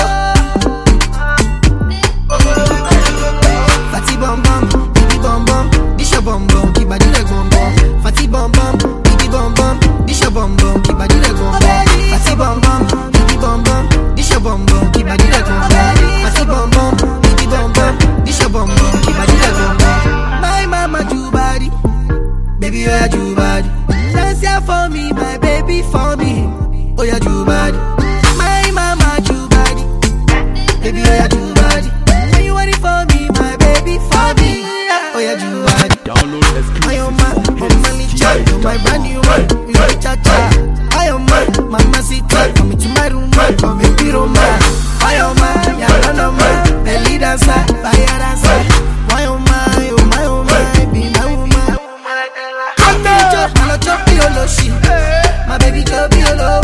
[SPEAKER 7] Fatty bum bum, baby bum bum, dish your bum bum, keep body like bum bum. Fatty bum bum, baby bum bum, dish your bum bum, keep body like bum bum. Fatty bum bum, baby bum bum, dish your bum bum, keep body like bum bum. Fatty bum bum, baby bum bum, dish your bum bum, keep body like bum bum. My mama do body, baby you are do body. Dance here for me, my baby for me. Oh yeah do body. My mama do body, baby you are do body. When you want it for me, my baby for me. Oh yeah do body. Download this. My oh my, oh money chat, you my brand new one. You cha cha. My oh my, mama sit tight, come into my room, come make me romance. My oh my, yeah no no my, belly dancer, fire dancer. My oh my, oh my oh my, be my woman. Malo chop piolo she, my baby chop piolo.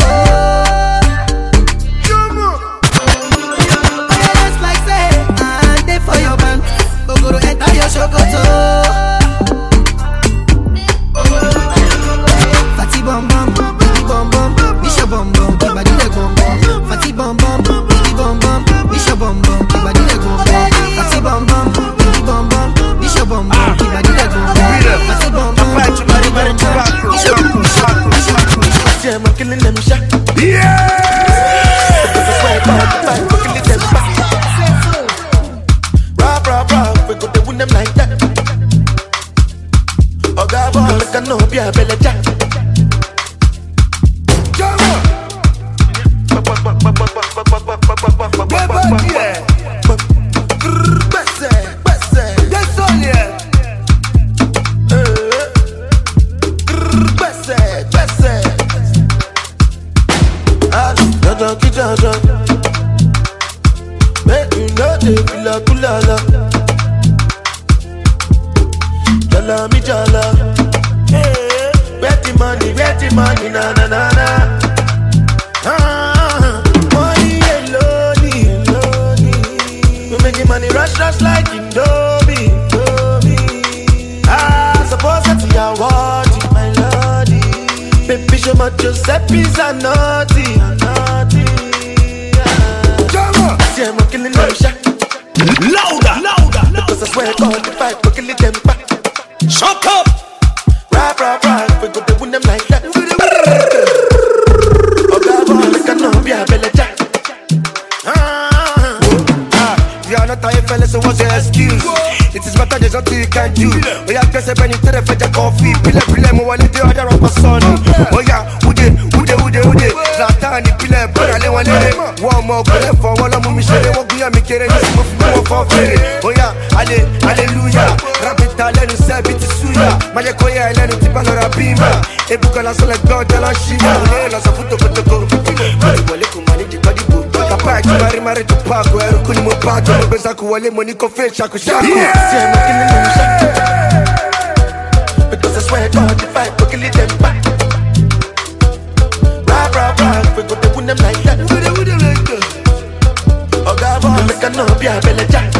[SPEAKER 7] Oh yeah, that's like say, I'm there for your man. Go go to enter your shokoto. Fatty bum bum, baby bum bum, dish your bum bum, keep body like bum bum. Fatty bum bum.
[SPEAKER 21] monkey jaja. Make you know they feel like kulala. Jala mi jala. Hey, where the money, where the money, na na na na. Ah, money alone, alone. We making money rush, rush like Indomie, Indomie. Ah, suppose that you are watching my lordy. Baby, show my Giuseppe's a naughty, a naughty. Ah. See, I'm killing them shot. Louder, louder, louder. Because I swear God, if I kill it, them back. Shut up! Rap, rap, rap. We go to win them like that. Oh, God, boy, I can't be a belly jack. Ah,
[SPEAKER 17] you are not a fella, so what's your excuse? It is better, there's nothing you can do. Oh, yeah, guess I bring you to the fetch a coffee. Pile, pile, mo wale the other of my son. Oh, yeah, ude, ude, ude, ude. Zlatan, pile, pile, le wale. One more, pile, for one of my Michelle. What we are making, this is for for free. Oh, yeah, alle, hallelujah. Rapita, let us say, bit suya. Mayakoya, let us tip on our bima. Ebuka, la sola, God, la shia. La safuto, potoko. Wale, kumani, di body book. Kapag, mari, mari, to park. Where could you move back? Bezaku, wale, money, coffee, shaku, shaku.
[SPEAKER 21] See, I'm killing them shot. Because I swear God, if I kill it, them back. Rap, rap, rap. We go to win them like that. Oh, God, boy, make a no be a belly jack.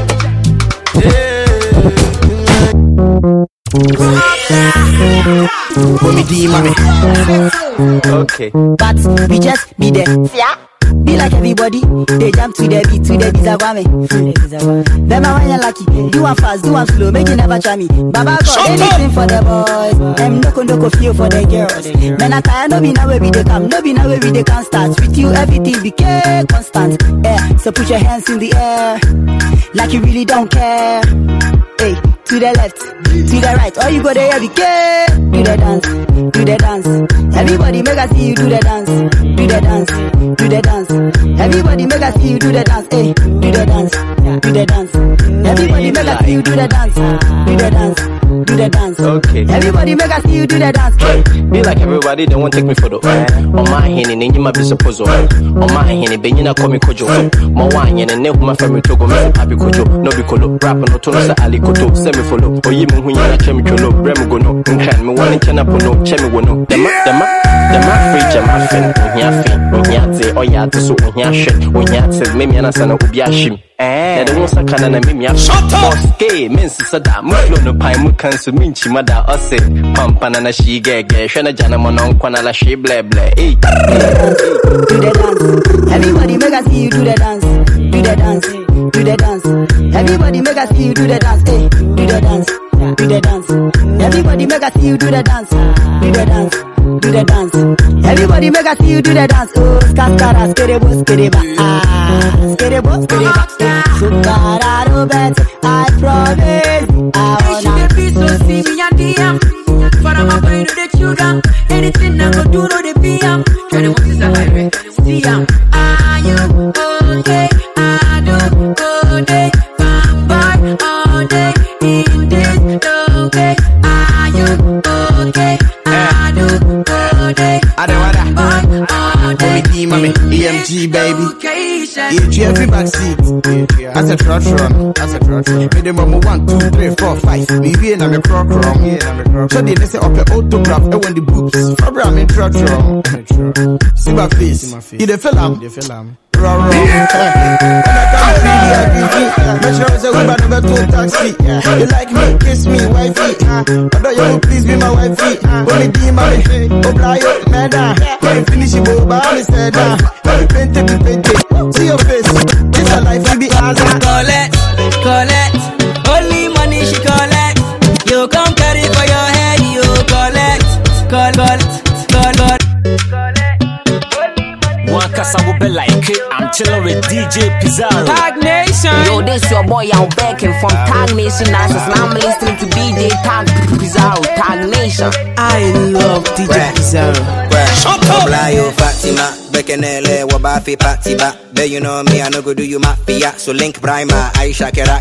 [SPEAKER 13] Okay.
[SPEAKER 14] But we just be there. Yeah. Be like everybody, they jump to the beat, to the bizarre. Them are when you're lucky, do one fast, do one slow, make you never try me. Baba got anything for the boys, them no con no feel for the girls. Man, I tire, no be now where we they come, no be now where we they can start. With you, everything became constant. Yeah, so put your hands in the air, like you really don't care. Hey, to the left, to the right, or you go there, be care. Do the dance, do the dance. Everybody make us see you do the dance, do the dance, do the dance. Everybody make us see you do the dance, hey, do the dance, do the dance. Everybody make us see you do the dance, do the dance, do the dance.
[SPEAKER 13] Okay.
[SPEAKER 14] Everybody make us see you do the dance.
[SPEAKER 13] Be like everybody, they won't take me photo. On my hand, and you might be supposed to. On my hand, and you call me Kojo. My wine, and then my family to go, Papi Kojo, no be colo, rap no tono, Ali Koto, semi follow, or you when you're chemical, Remo go no, and can me one in Chanapono, Chemi wono, the ma, the ma, the ma, preacher, my friend, when you're fin, when you're say, oh, yeah, so when you're shit, when you're said, maybe an asana will be a shim. Eh, the most I can and maybe a shot up. Gay, Miss Sada, Mulo no pie, Mukan, so minchi, mother, or say, Pampanana, she gag, Shana Janaman, Quanala, she ble ble. Hey,
[SPEAKER 14] do the dance. Everybody make us see you do the dance, do the dance, do the dance. Everybody make us see you do the dance, hey, do the dance, do the dance. Everybody make us see you do the dance, do the dance, do the dance. Everybody make us see you do the dance. Oh, skakara, skerebo, skereba, ah, skerebo, skereba. Sukara, Robert, I promise, I wanna
[SPEAKER 22] be so see me and D M. For I'm going to the children, anything I go do, no the P M. Try to want to survive, see am. Are you okay? I do all day, vampire all day, in this okay. Are you okay? I do all day, vampire all day,
[SPEAKER 11] E M G baby. E G every backseat. As a trot run, as a trot run. Me the mama one, two, three, four, five. Me be in a me croc rum. So they say up a autograph. I want the boobs. Probably I'm in trot rum. See my face. You the film. The film. Raw raw. When I come free, I be make sure it's a Uber number two taxi. You like me, kiss me, wifey. Although you please be my wifey. When me be my Oblayo, Meda. When you finish it, Boba, me said that. When you paint it, paint it. See your face. It's a life we be as a
[SPEAKER 22] collect, collect. Only money she collect. You come carry for your head. You collect, collect, collect, collect.
[SPEAKER 2] One cause I will be like it. I'm chilling with D J Pizarro.
[SPEAKER 1] Tag Nation. Yo, this your boy out back and from Tag Nation. Now I'm listening to D J Tag Pizarro. Tag Nation.
[SPEAKER 10] I love D J Pizarro.
[SPEAKER 22] Shut up.
[SPEAKER 10] Oblayo Fatima, Bekenele, Wabafi Patiba. There you know me, I no go do you mafia. So link Prima, Aisha Kerakia.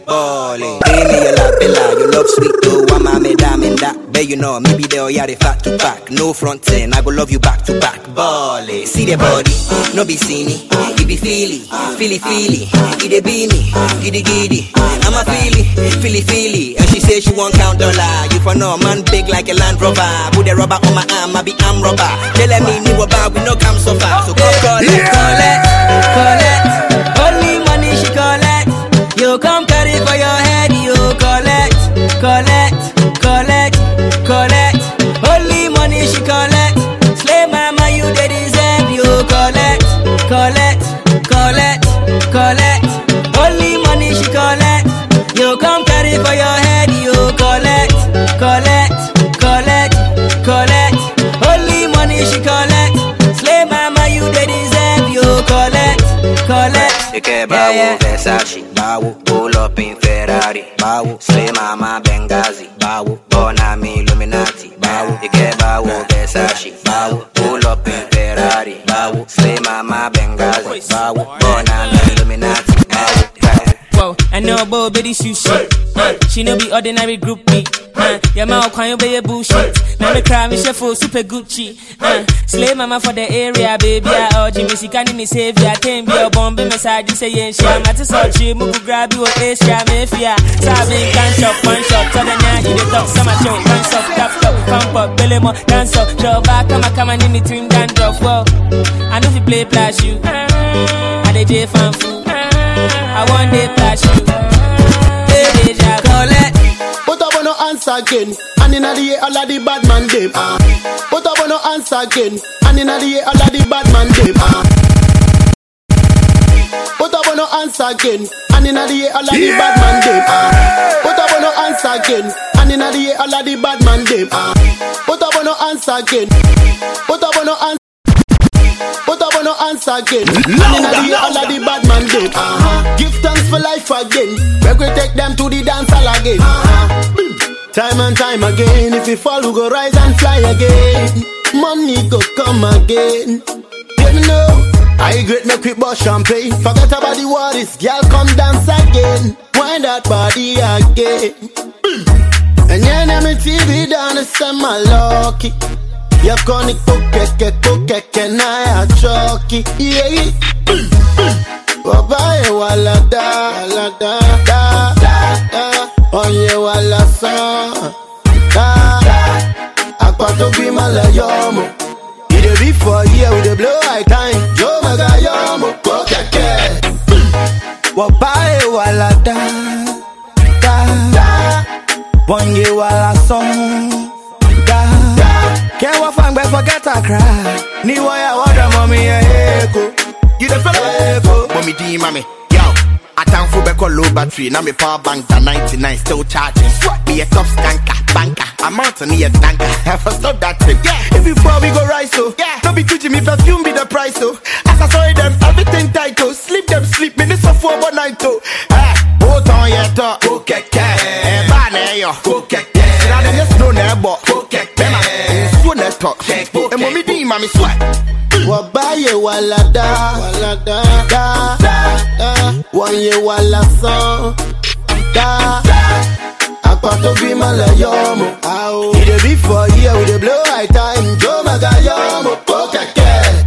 [SPEAKER 4] Balling. Hey, me, you love Bella, you love sweet though. I'm a madam in that. Bet you know, maybe they'll yeah, they fat to back. No front end, I go love you back to back. Balling. See the body, no be seeny. It be feely, feely, feely. It be me, giddy, giddy. I'm a feely, feely, feely. And she say she won't count dollar. You for no man big like a Land Rover. Put a rubber on my arm, I be arm rubber. Tell me new about, we no come so far. So come call it, call it, call it. Only money she collect. You come carry for your head. You collect, collect, collect, collect. Only money she collect. Slay mama, you they deserve. You collect, collect, collect, collect. Only money she collect. You come carry for your head. You collect, collect, collect, collect. Only money she collect. Slay mama, you they deserve. You collect, collect.
[SPEAKER 17] Ike bawo Versace, bawo pull up in Ferrari, bawo slay mama Benghazi, bawo bona me Illuminati, bawo Ike bawo Versace, bawo pull up in Ferrari, bawo slay mama Benghazi, bawo bona me Illuminati.
[SPEAKER 3] Whoa, I know about baby sushi. Uh, she no be ordinary group me. Uh, your mouth can't be a bullshit. Now me cry me chef for super Gucci. Uh, slay mama for the area, baby. I urge me, she can't me save ya. Can't be a bomb, be message you say yeah, she. I'm at the search you, move grab you a Asia, me fear. Sabi can't chop one shot, so the night you the talk, summer show, dance up, tap up, pump up, belly more, dance up, draw back, come on, come on in between dandruff. Whoa, I know if you play flash you, I dey J fan fool. I want they flash you. Hey, deja collect.
[SPEAKER 5] But I wanna answer again. And in the year, all of the bad man dem. Uh. But I wanna answer again. And in the year, all of the bad man dem. Uh. But I wanna answer again. And in the year, all of the bad man dem. Uh. But I wanna answer again. And in the year, all of the bad man dem. Uh. But I wanna answer again. But I wanna answer. But I wanna answer again. Louder, all of the bad man dead. Uh-huh. Give thanks for life again. We will take them to the dance hall again. Uh-huh. Time and time again. If we fall, we go rise and fly again. Money go come again. You know, I great make we bust champagne. Forget about the worries. Girl, come dance again. Wind that body again. And yeah, now me T V down the summer lucky. Ya conic pokeke pokeke na ya choki yeah. Wabaye wala da wala da da da onye wala sa da akwato bi mala yomo. It dey be for year with the blow high time. Joe maga yomo pokeke. Wabaye wala da da da onye wala sa. Can't walk fang but forget I cry. Ni waya water mommy a echo. You the fella echo.
[SPEAKER 19] Mommy D mommy. Yo, I time for back low battery. Now me power bank the ninety-nine still charging. Swat me a top skanker, banker. I'm out on the tanker. Have to stop that trip. Yeah, if you fall we go rise so. Yeah, don't be teaching me perfume be the price so. As I saw them everything tight to. Sleep them sleep me this for four one night to. Ah, hold on your talk. Okay, okay. Bane yo. Okay, okay. Now them just know never. Okay, okay. Let's talk. And mommy D, mommy sweat.
[SPEAKER 5] Wabaye wala da, wala da, da, da. Wanye wala son, da, da. Akwato bi mala yomo. Ow. It dey be for year with the blow high time. Joe maga yomo. Okeke.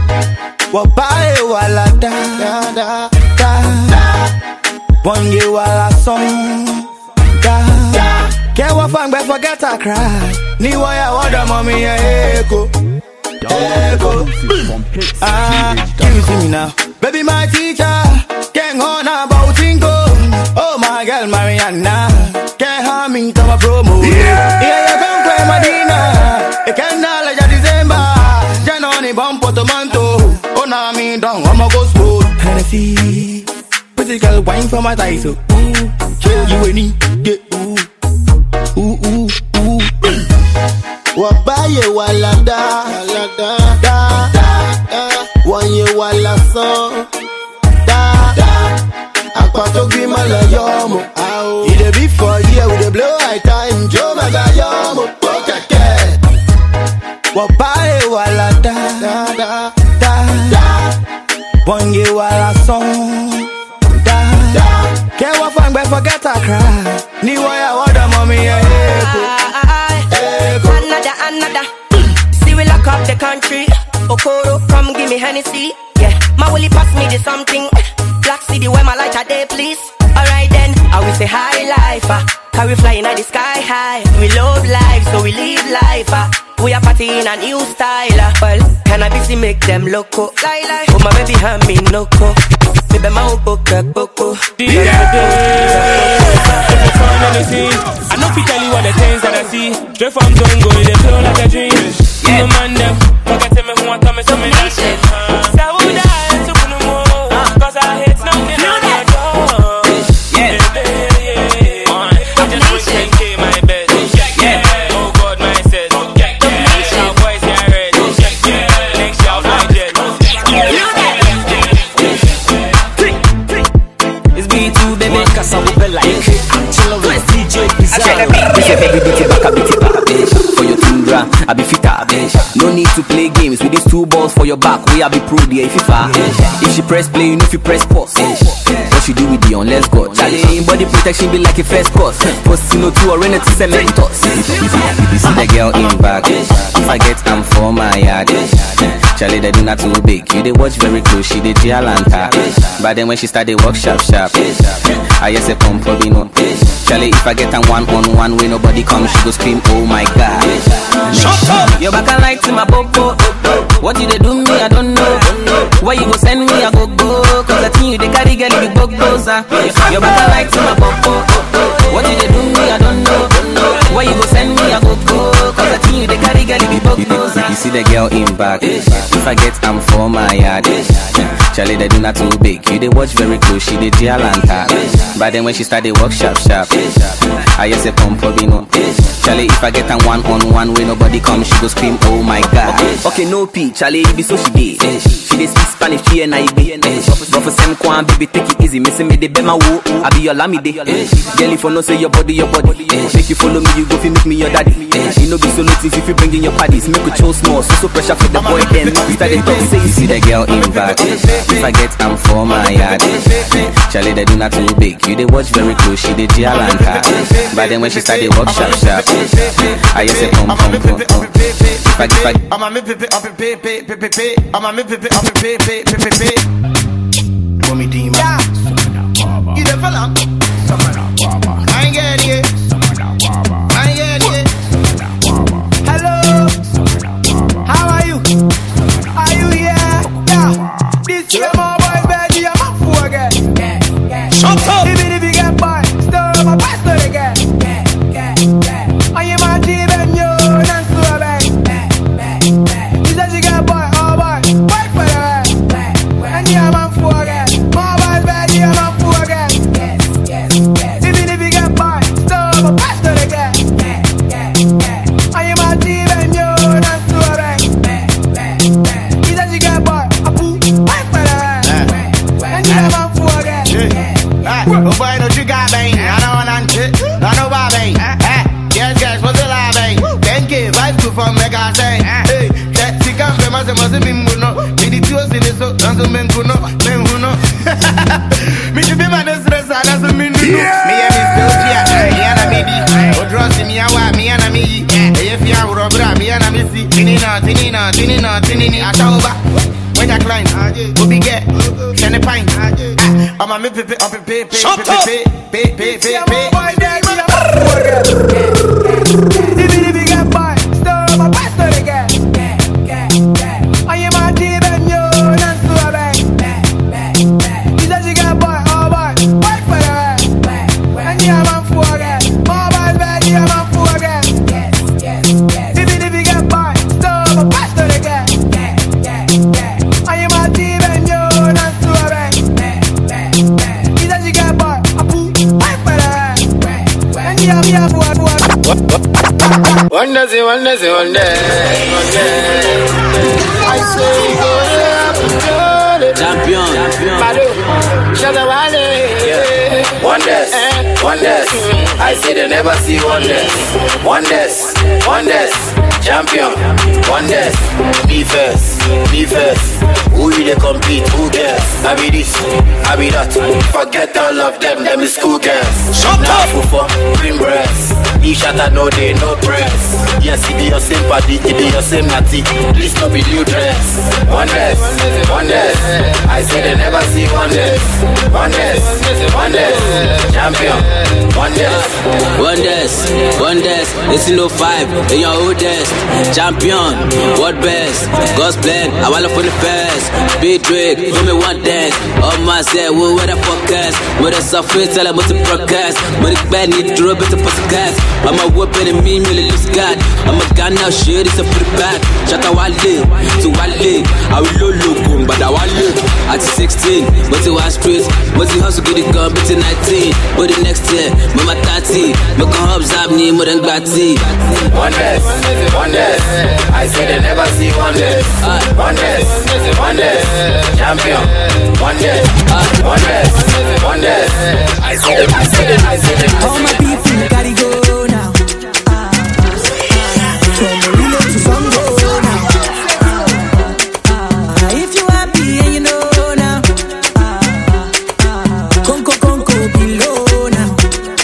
[SPEAKER 5] Wabaye wala da, da, da, da, da. Wanye wala son, da, da. Can't walk fang but forget I cry. Ni waya water mommy a echo. Echo. Ah, can you see me now? Baby my teacher. Can't on about Tinko. Oh my girl Mariana. Can't harm me to my promo. Yeah, yeah, you can play Medina. You can't knowledge of December. Janoni bumpo tomanto. Oh na me down, I'ma go smooth. Hennessy. Pretty girl wine for my thighs. Ooh, you ain't need get ooh. Ooh, ooh, ooh. Wabaye wala da, wala da, da, da. Wanye wala son, da, da. Akwato gwi mala yomo. It dey be for year with the blow high time. Joe maga yomo. Okeke. Wabaye wala da, da, da, da, da. Wanye wala son, da, da.
[SPEAKER 21] Can't walk fine, but forget I cry. Ni waya wada mommy, yeah.
[SPEAKER 7] Another, another. See we lock up the country. Okoro, come give me Hennessy. Yeah, my willy pass me the something. Black City where my light are there, please. Alright then, I will say high life. Uh. Can we flying at the sky high? We love life, so we live life. Uh. We are partying a new style. Uh. Well, can I busy make them loco? Lie, lie. Oh my baby, hand me no co. Baby, my own book, a boko.
[SPEAKER 3] Yeah. I know if tell you all the things that I see. Straight from Zongo, they flow like a dream. Yeah. No man them, forget me who want to me, so me not shit. Saouda, to put no more. Cause I hate nothing on your door. Yeah. I just want ten K my best. Yeah. Oh God, my says. Our boys get ready. Next year I'll fly jet.
[SPEAKER 10] It's B two, baby.
[SPEAKER 2] Cause I will be like I'm chillin' with D J Bizarro.
[SPEAKER 4] This your heavy beat back, a beat it back, bitch. For your tundra, I be fitter, bitch. No need to play games with these two balls for your back. We I be pro, the FIFA. If she press play, you know if you press pause. What you do with the on, let's go. Charlie, body protection be like a first course. Post no two or anything cementos. You see the girl in back. If I get am for my yard. Charlie, they do not too big. You they watch very close, she did Gialanta. But then when she start they walk sharp sharp. I just say pump for no. Charlie, if I get a one on one way nobody comes, she go scream, oh my god. Shut up! Your back a light to my popo. What did they do me? I don't know. Why you go send me? I go go. Cause I think you they carry girl big bug closer. Your back a light to my popo. What did they do me? I don't know. Why you go send me? I go go. Cause I think you they carry girl big bug closer. You see the girl in back. If I get am for my yard. Charlie, they do not too big. You they watch very close, she did Gialanta. But then when she start they walk sharp sharp. I just say pump for no. Charlie, if I get a one on one way nobody comes, she go scream, oh my god. Okay, no P, Charlie, it be so she did. She dey speak Spanish, she and I be. But for some kwan, baby, take it easy. Missing me, they be my woo. I be your lamide. Girl, if you no say your body, your body. Make you follow me, you go fi make me your daddy. You know be so notice if you bring in your parties. Make you chill small, so so pressure for the boy. Then we start the talk, say you see the girl in back. If I get am for my yard. Charlie, they do not too big. You they watch very close, she did Gialanta. But then when she start they walk sharp sharp. I just say pump pump pump pump. If I if I
[SPEAKER 21] I'm a me pipi up and pay pay pay pay pay. I'm a me pipi up and pay pay pay pay pay. Call me Dima. You the fella? I ain't get it. I ain't get it. Hello. How are you? Are you here? Yeah. This is my boy Betty. I'm up for again. Shut up. If it if you get boy, still my pastor again. I am a G Ben yo, dance to a bang. She said she got boy, oh boy, boy for the rest. And yeah, I'm for again. My boy's bad, yeah, I'm for again. Even if you get boy, still my pastor again. I am a G Ben yo, dance to a bang. She said she got boy, a boo, boy for the rest. And yeah, I'm for again. Oh boy, no you got bang. I don't want to, I know about bang. Yes, guys, what's the lie, bang? ten K, vibe to from Mega say. Hey, that she can't be my must be Muno. Me the two in the so, and so men who know, men who know. Me to be my stress, I doesn't mean me. Me and me still here, me and me. Oh, trust me, I want me and me. If you are Robra, me and me see. Tinina, Tinina, Tinina, Tinini, I shall over. When you climb, go be get, send a pint. I'm a me pay pay up and pay pay pay pay pay pay pay pay. Even if you get by, still my pastor again. I am a team and you dance to a bang. She said she got boy, oh boy, fight for the rest. And yeah, I'm for again. My boy's bad, yeah, I'm for again. Even if you get by, still my pastor again. I am a team and you dance to a bang. She said she got boy, a poo, fight for the rest. And yeah, I'm for again. One does it, one does it, one day, one day. I say go up, champion, champion. Sugar Wale.
[SPEAKER 8] Yeah. Wonders, wonders. I see they never see wonders. Wonders, wonders. Champion, wonders. Be first, be first. Who will they compete? Who cares? I be this, I be that. Forget all of them, them is school girls. Shut up! For green breasts. He shot at no day, no press. Yes, it be your same party, it be your same natty. Please don't be new dress. Wonders, wonders. I say they never see wonders. Wonders, wonders. Champion, wonders.
[SPEAKER 9] Wonders, wonders. Listen no five, in your oldest. Champion, what best? God's plan, I want to for the best. Big Drake, give me one dance. All my say, well, where the focus? Where the software tell them what to broadcast. Where the bad need to rub it to put the gas. I'm a whooping and me, really lose God. I'm a gun now, shit, it's a put it back. Shut out Wale, to Wale. I will look, but I want look. At sixteen, but to our streets. But the hustle get it gun, but to nineteen. But the next year, mama thirty. Make a hubs up, need more than Gatti.
[SPEAKER 8] Wonders, wonders. I say they never see wonders. Wonders, wonders. Champion, wonders, wonders, wonders. I say them, I say them, I say them.
[SPEAKER 23] All my people gotta go now. From Marilo to Songo now. If you happy and you know now. Conco, Conco, below now.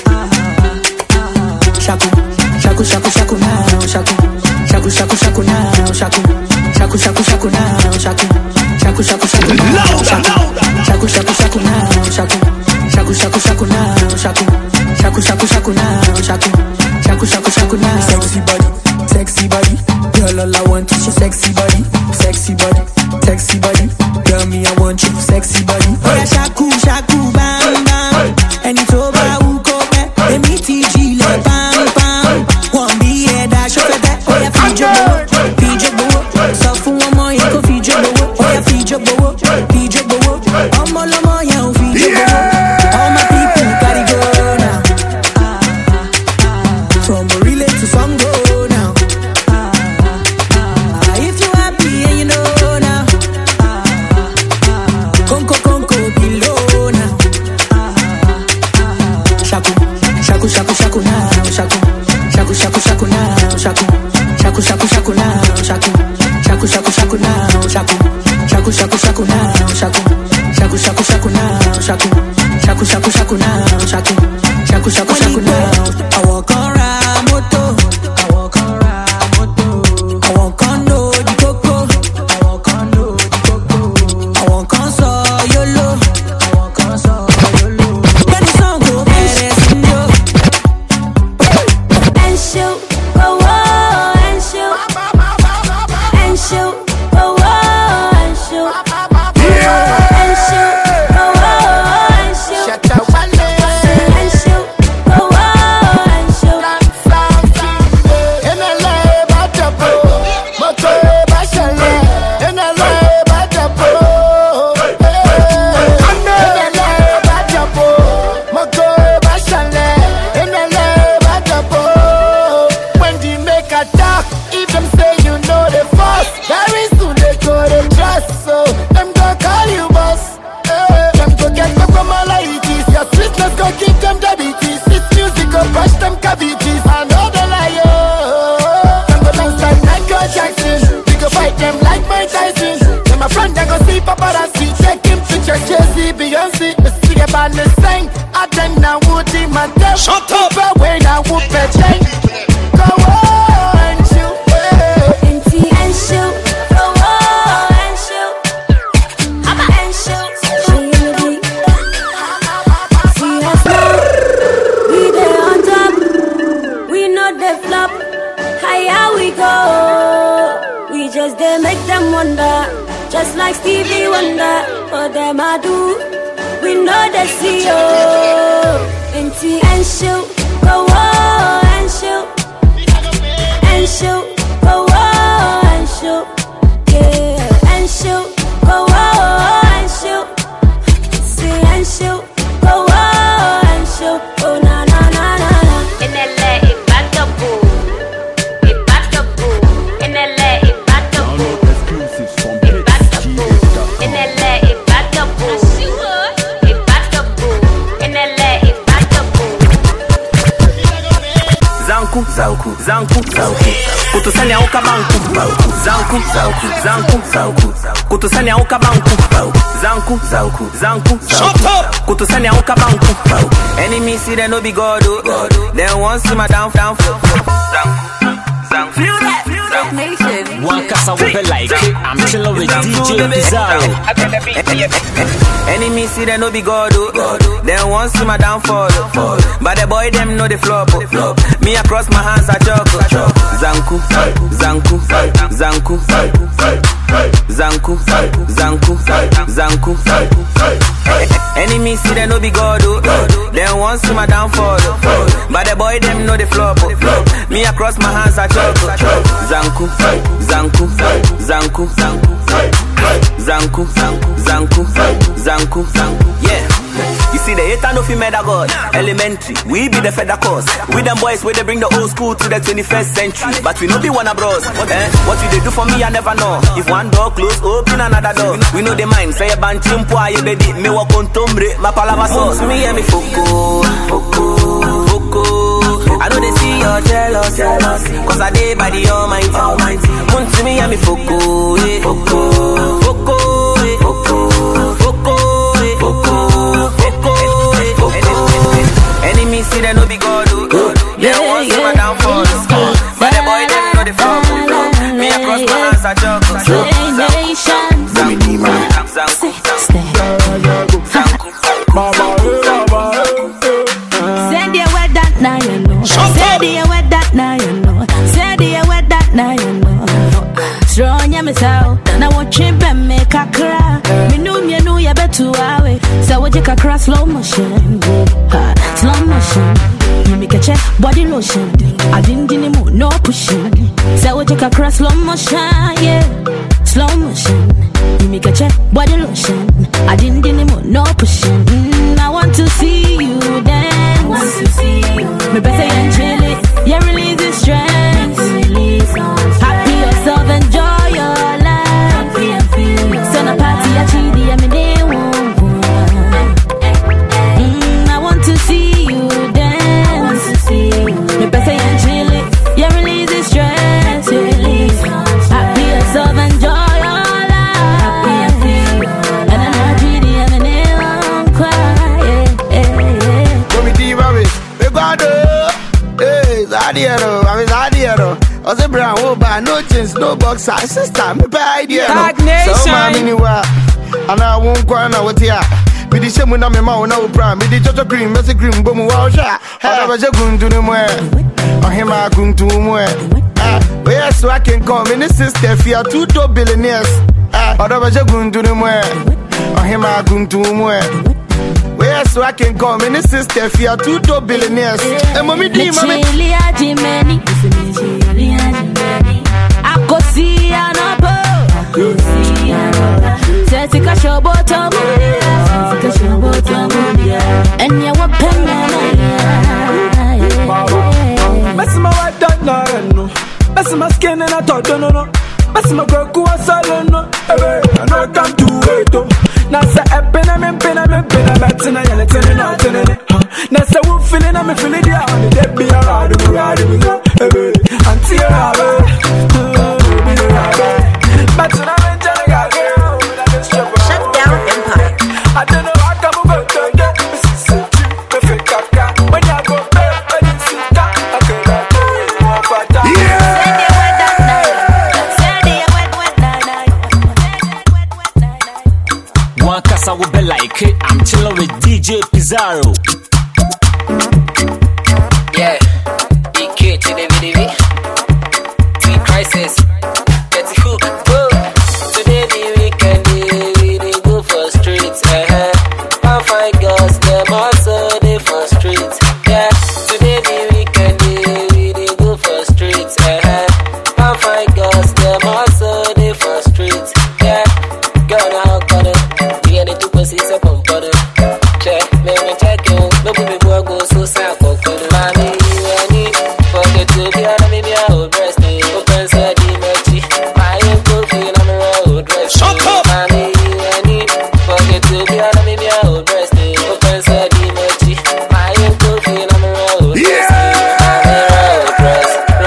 [SPEAKER 23] Shaku, shaku, shaku, shaku now. Shaku, shaku, shaku, shaku now. Shaku, shaku, shaku, shaku now. Shaku, shaku, shaku, shaku now. Shaku, shaku, shaku now. Shaku, shaku, shaku, shaku now. Shaku, shaku, shaku, shaku now. Shaku, shaku, shaku, shaku now. Sexy body, sexy body. Girl, all I want is your sexy body, sexy body, sexy body. Girl, me I want you, sexy body. Oh yeah, shaku, shaku, bam, bam. And it's over, who go back? Let me teach you, like bam, bam. One be here, that show for that. Oh yeah, feed your boy, feed your boy. So for one more, you go feed your boy. Oh yeah, feed your boy, feed your boy. I'm all on yeah, feed your boy. All my people gotta go now. From Marilo to Songo now. If you happy and you know now. Conco, Conco, below now. Shaku, shaku, shaku, shaku now. Shaku, shaku, shaku, shaku now. Shaku, shaku, shaku, shaku now. Shaku, shaku, shaku, shaku now. Shaku, shaku, shaku, shaku now. Shaku, shaku, shaku, shaku now. Shaku, shaku, shaku, shaku now. Shaku, shaku, shaku, shaku now. I walk around moto. I walk around moto. I walk on no the coco. I walk on no the coco. I walk on so yolo. I walk on so yolo. Get the song go better sing yo.
[SPEAKER 6] And shoot, go on, and shoot, and shoot, go on, and shoot, and shoot, go on, and shoot. Shut up, and shoot, go on, and shoot.
[SPEAKER 21] In L A, Batapo, Moto, Bashale. In L A, Batapo, in L A, Batapo, Moto, Bashale. In L A, Batapo. When they make a talk, if them say you know the first, very soon they go to trust. So them go call you boss. Eh, them go get the formalities. Your sweetness go give them diabetes. This music go brush them cavities. I know the liar. Them go dance like Michael Jackson. We go fight them like Mike Tyson. Then my friend they go see paparazzi. Take him picture Jay-Z, Beyonce. Me see about the sing. I then now would in my death. Shut up. When I would bet change. Go on, shoot.
[SPEAKER 6] And shoot, go on, and shoot. And shoot, she see us now. We there on top. We know the flop. Higher we go. We just there make them wonder. Just like Stevie Wonder. For them I do. We know the C E O. And shoot, go on, and shoot. And shoot, go on, and shoot. Yeah, and shoot, go on, and shoot. See, and shoot, go on, and shoot. Oh, na, na, na, na, na. In L A, it back the boo. It back the boo. In L A, it back the boo. It back the boo. In L A, it back the boo.
[SPEAKER 10] zanku, zanku, zanku. Kutusanya uka banku, zanku, zanku, zanku, zanku. Kutusanya uka banku, zanku, zanku, zanku. Shut up. Kutusanya uka banku. Enemy see they no be God, oh. They want see my down, down, zanku, zanku. Feel that, feel that nation.
[SPEAKER 2] One casa will be like it. I'm chilling with D J Pizarro.
[SPEAKER 10] Enemy see they no be God, oh. They want see my downfall, oh. But the boy them know the flop, oh. Me across my hands I joke, oh. Zanku, zanku, zanku, zanku, zanku, zanku. Enemy see they no be God, oh. They want see my downfall, oh. But the boy them know the flop, oh. Me across my hands I joke, oh. Zanku, zanku, zanku, zanku, zanku, zanku, zanku, zanku. Yeah. You see the hater no fit murder God. Elementary, we be the feather cause. We them boys where they bring the old school to the twenty-first century. But we no be one bros. What, eh? What will they do for me? I never know. If one door close, open another door. We know the mind. Say a band chimpo, you baby. Me walk on tombre, my palava sauce. Me and me foko, foko, foko. I know they see you're jealous, jealous. Cause I did by the Almighty, Almighty. Come to me and me foko, eh, foko, foko, eh, foko, foko, eh, foko. Enemy see they no be God, oh. They want see my downfall, but the boy them know the fall. Me across my hands I jump.
[SPEAKER 22] Say the word that now you know. Say the word that now you know. Say the word that now you know. Strong ya misao. Na wachimbe make a cry. Me know me know ya betu awe. So we take a cross slow motion. Slow motion. You make a check body lotion. I didn't do more no pushing. So we take a cross slow motion. Yeah. Slow motion. You make a check body lotion. I didn't do more no pushing. Mm, I want to see you dance. I want to see you. Me better and chill it. Yeah, release the stress. Happy yourself, enjoy your life. So na party ya chidi ya me day one. Mm, I want to see you dance. I want to see you. Me better and chill it. Yeah, release the stress. Happy yourself, enjoy your life. And I'm not chidi ya me day one. Cry, yeah, yeah, yeah.
[SPEAKER 11] Come diva we, we got it. Hey, Zadiero, I'm Zadiero. I say brown, oh, but no jeans, no boxer. Sister, me buy idea. So, mommy, you are. And I won't go on out here. With the same when I'm a man, no prime. With the Jojo cream, Messi cream, boom, wow, shot. I was a gun to the more. Or him, I gun to more. Where so I can come in the sister, if you are two top billionaires. Or I was a gun to the more. Or him, I gun to more. Where so I can come in the sister, if you are two top billionaires. And mommy, dear, mommy.
[SPEAKER 22] I go see an apple. Say, take a show bottom. Take a show bottom. And you were penny.
[SPEAKER 3] Mess my white dog, no, no. Mess my skin and I thought, no, no. Mess my girl, go a salon, no. I know come to it. Now, say, a pen, I'm in pen, I'm in pen, I'm at ten, I'm ten, I'm ten. Now, say, we're feeling, I'm feeling the army. They be around, around, around. Until I have but tonight I'm telling you, shut down Empire. I don't know how come I'm going to get this is so cheap. Perfect Kafka. When I go back, I didn't see that. I could have told you more for that.
[SPEAKER 2] Yeah! One casa will be like it. I'm chilling with D J Pizarro.
[SPEAKER 12] Yeah. E K to the video. Team Crisis. Get the hook. Whoa. Today the weekend, we dey go for streets. Uh-huh. I'll find girls, them also they for streets. Yeah. Today the weekend, we dey go for streets. Uh-huh. I'll find girls, them also they for streets. Yeah. Girl, now got it. We get it to pussy, so pump for it. Check, me me check you. No baby boy go so sad. Mommy, you and me. Forget to be on me, me a old breast. Open said the mercy. My own coffee, I'm a old breast. Shut up! Mommy, you and me. Forget to be on me, me a old breast. Open said the mercy. My own coffee, I'm a old breast. I'm a old breast.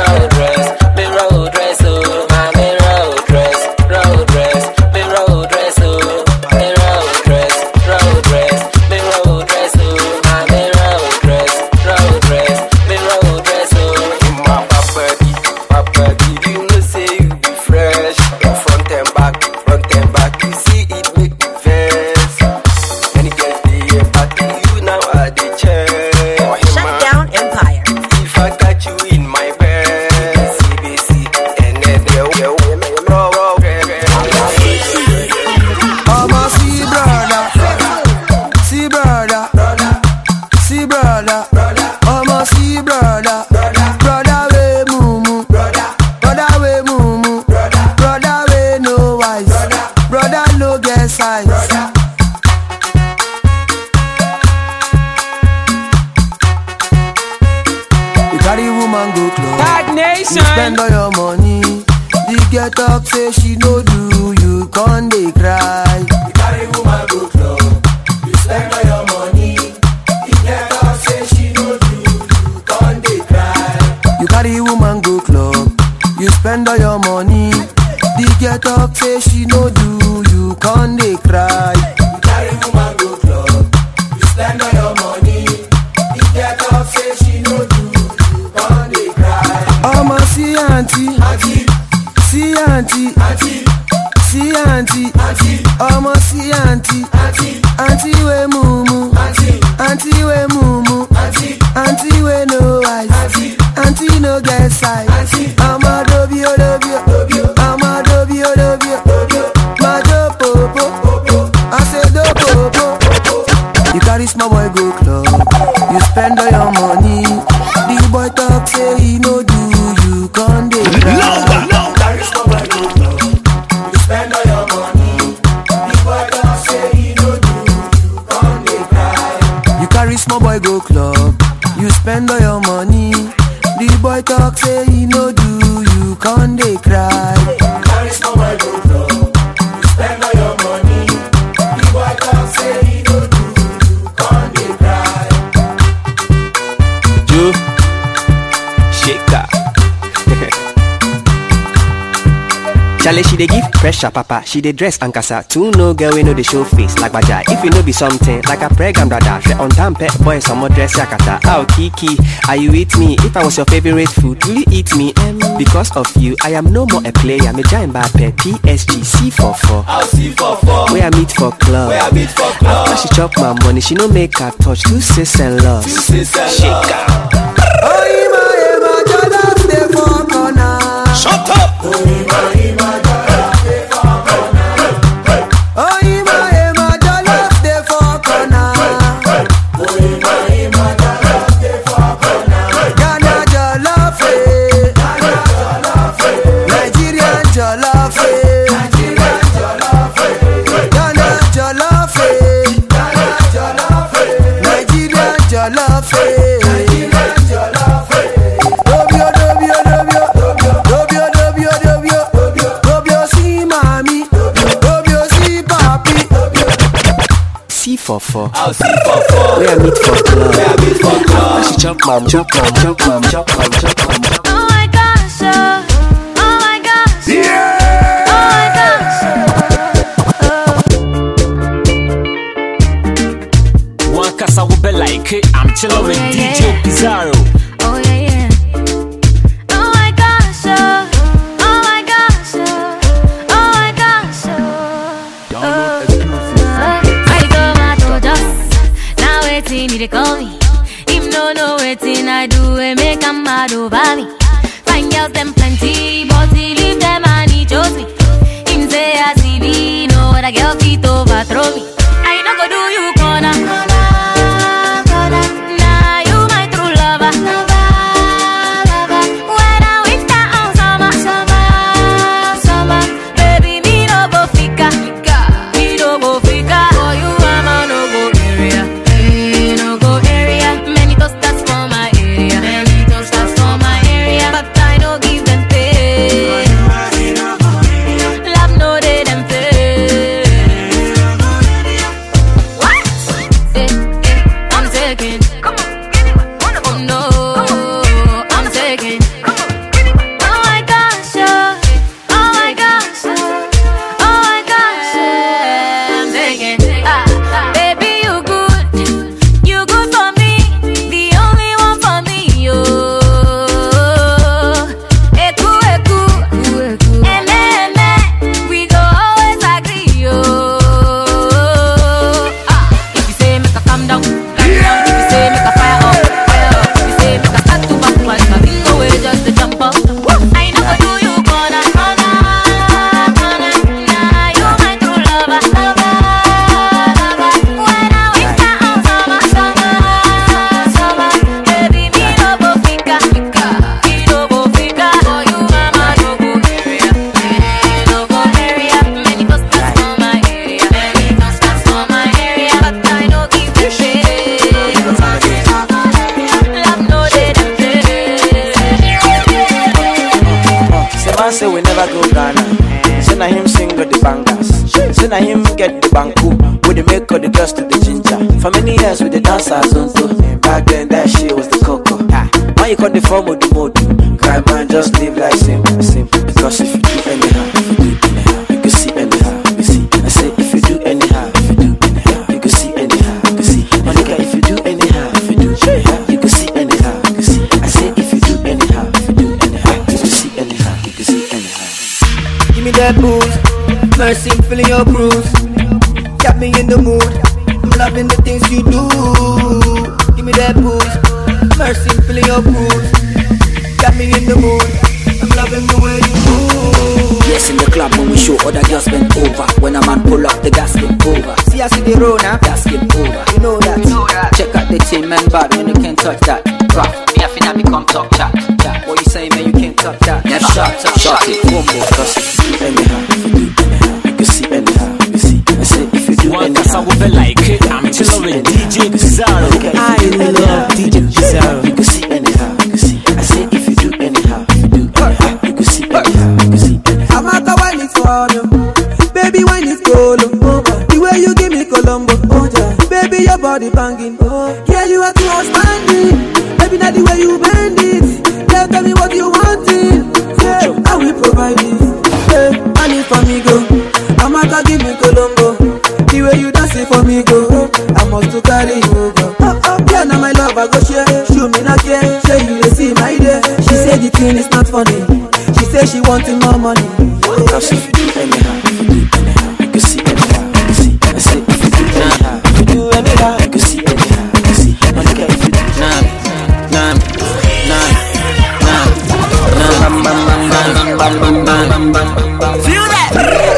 [SPEAKER 22] You spend all your money. The get up say she no do. You can't dey cry.
[SPEAKER 21] You carry woman go club. You spend all your money. The get up say she no do. You can't dey cry.
[SPEAKER 22] You carry woman go club. You spend all your money. The get up say she no do. You can't dey cry.
[SPEAKER 21] You carry woman go club. You spend all your money. The get up say she no do. You can't dey cry.
[SPEAKER 22] I'ma see auntie,
[SPEAKER 21] auntie,
[SPEAKER 22] see auntie,
[SPEAKER 21] auntie,
[SPEAKER 22] see auntie,
[SPEAKER 21] auntie,
[SPEAKER 22] I'ma see auntie,
[SPEAKER 21] auntie,
[SPEAKER 22] auntie we mumu,
[SPEAKER 21] auntie,
[SPEAKER 22] auntie we mumu,
[SPEAKER 21] auntie,
[SPEAKER 22] auntie we no eyes,
[SPEAKER 21] auntie,
[SPEAKER 22] auntie no get sight,
[SPEAKER 21] auntie,
[SPEAKER 22] I'ma dobio dobio,
[SPEAKER 21] dobio,
[SPEAKER 22] I'ma dobio dobio,
[SPEAKER 21] dobio,
[SPEAKER 22] ma do popo,
[SPEAKER 21] popo,
[SPEAKER 22] I say do popo. You carry small boy go club, you spend all your money. The boy talk say he no do, you can't dey cry.
[SPEAKER 21] Louder, louder. Carry small boy go club, you spend all your money. The boy talk say he no do, you can't dey cry.
[SPEAKER 22] You carry small boy go club, you spend all your money. The boy talk say he no do, you can't dey cry.
[SPEAKER 21] You carry small boy go club, you spend all your money. The boy talk say he no do, you can't dey cry.
[SPEAKER 15] Joe, shaker. Charlie, she dey give pressure, papa. She dey dress and casa. Two no girl, we know the show face like baja. If you know be something like a pregam brother, she on time pet boy, some more dress yakata. Oh Kiki, are you with me? If I was your favorite food, will you eat me? Um, because of you, I am no more a player. Me giant bad pet P S G C forty-four.
[SPEAKER 21] I'll C forty-four.
[SPEAKER 15] Where I meet for club.
[SPEAKER 21] Where I meet for club.
[SPEAKER 15] After she chop my money, she no make her touch. Two sis and love.
[SPEAKER 21] Two sis and
[SPEAKER 15] shaker.
[SPEAKER 22] Oh, Ima, Ima, Jordan, stay for corner.
[SPEAKER 21] Shut up. Oh, Ima, Ima, Jordan, stay for corner.
[SPEAKER 22] Oh, Ima, Ima, Jordan, stay for corner.
[SPEAKER 21] Oh, Ima, Ima, Jordan, stay for corner.
[SPEAKER 22] Ghana jollof, eh.
[SPEAKER 21] Ghana jollof, eh.
[SPEAKER 22] Nigerian jollof, eh.
[SPEAKER 21] Nigerian jollof, eh.
[SPEAKER 22] Ghana jollof, eh.
[SPEAKER 21] Ghana jollof, eh.
[SPEAKER 22] Nigerian jollof, eh.
[SPEAKER 21] Nigerian jollof, eh.
[SPEAKER 22] Dobio, dobio, dobio, dobio, dobio, dobio, dobio, si mami, dobio, si papi.
[SPEAKER 15] C forty-four.
[SPEAKER 21] I'll C forty-four.
[SPEAKER 15] Where I meet for club.
[SPEAKER 21] Where I meet for club.
[SPEAKER 15] After she chop my chop my chop my chop my chop my chop.
[SPEAKER 6] Oh my gosh, oh, oh my gosh.
[SPEAKER 21] Yeah.
[SPEAKER 6] Oh my gosh.
[SPEAKER 2] One casa will be like it. I'm chilling with
[SPEAKER 6] yeah,
[SPEAKER 2] D J
[SPEAKER 6] yeah.
[SPEAKER 2] Pizarro.
[SPEAKER 6] Oh yeah, yeah. Oh my gosh, oh, oh my gosh, oh, oh my gosh, oh.
[SPEAKER 15] Download exclusive.
[SPEAKER 6] I go my just now waiting he dey call me. Him no know waiting I do it make him mad over me. Find girls them plenty, but he leave them and he chose me. Him say as he be, no other girl fit overthrow me. I no go do you corner, corner, corner. Nah, you my true lover, lover, lover. Whether winter or summer, summer, summer. Baby, me no go fika, me no go fika. For you, I'm a no go area, eh, no go area. Many toasters for my area, many toasters for my area. But I no give them pay. Love no they them pay.
[SPEAKER 16] man say we never go Ghana. Say na him sing with the bangers. Say na him get the banku. With the make all the girls to the ginger. For many years with the dancers on too. Back then that shit was the cocoa. Why you call the form of the mode? Cry man, just live like simple, simple. Because if you do anyhow, if you do anyhow, you can see anyhow, you can see. I say if you do anyhow, if you do anyhow, you can see anyhow, you can see. My nigga, if you do anyhow, if you do anyhow, you can see anyhow, you can see. I say if you do anyhow, if you do anyhow, you can see anyhow, you can see anyhow.
[SPEAKER 18] Give me that booze, mercy filling your cruise. Got me in the mood, I'm loving the things you do. Give me that booze, mercy filling your cruise. Got me in the mood, I'm loving the way you move.
[SPEAKER 20] Yes, in the club when we show other girls bend over. When a man pull up, the gas get over.
[SPEAKER 18] See I see the road now,
[SPEAKER 20] gas get over.
[SPEAKER 18] You know that,
[SPEAKER 20] know that. Check out the team, man, bad when you can't touch that. Rough, me I finna become top chat. Chat, what you say, man, you can't touch that. Never shot, shot it, one more.
[SPEAKER 16] Cause if you do anyhow, if you do anyhow, you can see anyhow, you can see. I say if you do
[SPEAKER 2] One
[SPEAKER 16] anyhow,
[SPEAKER 2] cause I will be like it. I'm chillin' with D J Pizarro.
[SPEAKER 16] I love D J Pizarro. You can see anyhow, you can see. I say if you do anyhow, if you do anyhow, you can see anyhow, you can see.
[SPEAKER 18] I'm at the wine is for you, baby wine is cold. Oh, the way you give me Colombo, oh yeah. Baby your body banging, oh yeah you are too outstanding. Baby not the way you bend it, yeah tell me what you want it. Yeah, I will provide it. Yeah, I need for me go. I'm at the give me Colombo. The way you dance it for me go, I must to carry you go. Oh, oh, yeah now my love I go share. Show me not care, show you they see my day. She said the thing is not funny. She said she wanting more money.
[SPEAKER 16] Cause if you do anyhow, if you do anyhow, you can see anyhow, you can see. I say if you do anyhow, if you do anyhow, you can see anyhow, you can see. My nigga, if you do
[SPEAKER 10] Nam, nam, nam, nam, nam, bam, bam, bam, bam, bam, bam, bam, bam, bam. Feel that?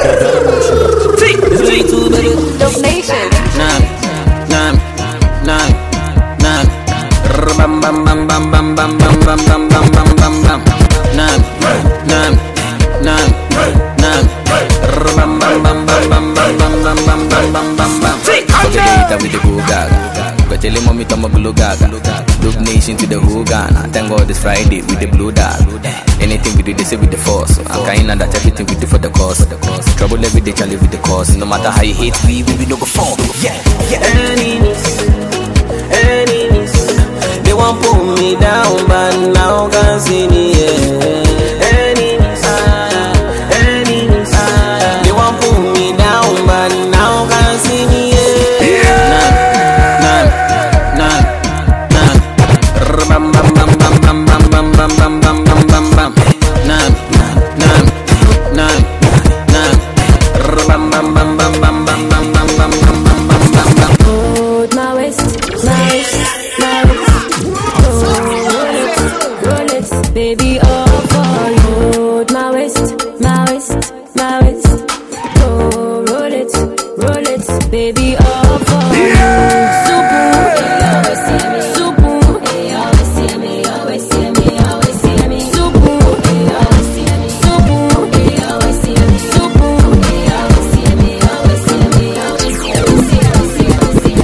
[SPEAKER 10] See, it's way too big.
[SPEAKER 6] Donation.
[SPEAKER 10] Nam, nam, nam, nam, bam, bam, bam, bam, bam, bam, bam, bam, bam, bam, bam, bam, bam. Nam, nam, nam, nam, bam, bam, bam, bam, bam, bam, bam, bam, bam, bam, bam, bam.
[SPEAKER 24] Forget it with the go gaga. But tell him mommy to my blue gaga. Look nation to the whole Ghana. Thank God it's Friday with the blue dog. Anything we do they say with the force. I'm kinda that everything we do for the cause. Trouble every day, Charlie with the cause. No matter how you hate we, we be no go fall. Yeah, yeah.
[SPEAKER 10] Enemies, enemies, they want pull me down, but now can't see me. Yeah. Enemies, enemies, they want pull me down, but now can't see me. Yeah. Nam, nam, nam, nam, bam bam bam bam bam bam bam bam bam bam bam bam. Nam, nam, nam, nam, bam bam bam bam bam bam bam bam bam bam bam bam bam.
[SPEAKER 6] Hold my waist, my waist, my waist. Roll it, roll it, baby, all for you. Hold my waist, my waist, my waist. Oh, roll it, roll it, baby, all for you. Super, they always see me. Super, they always see me, always see me, always see me. Super, they always see me. Super, they always see me. Super, they always see me, always see me, always see me, see me, see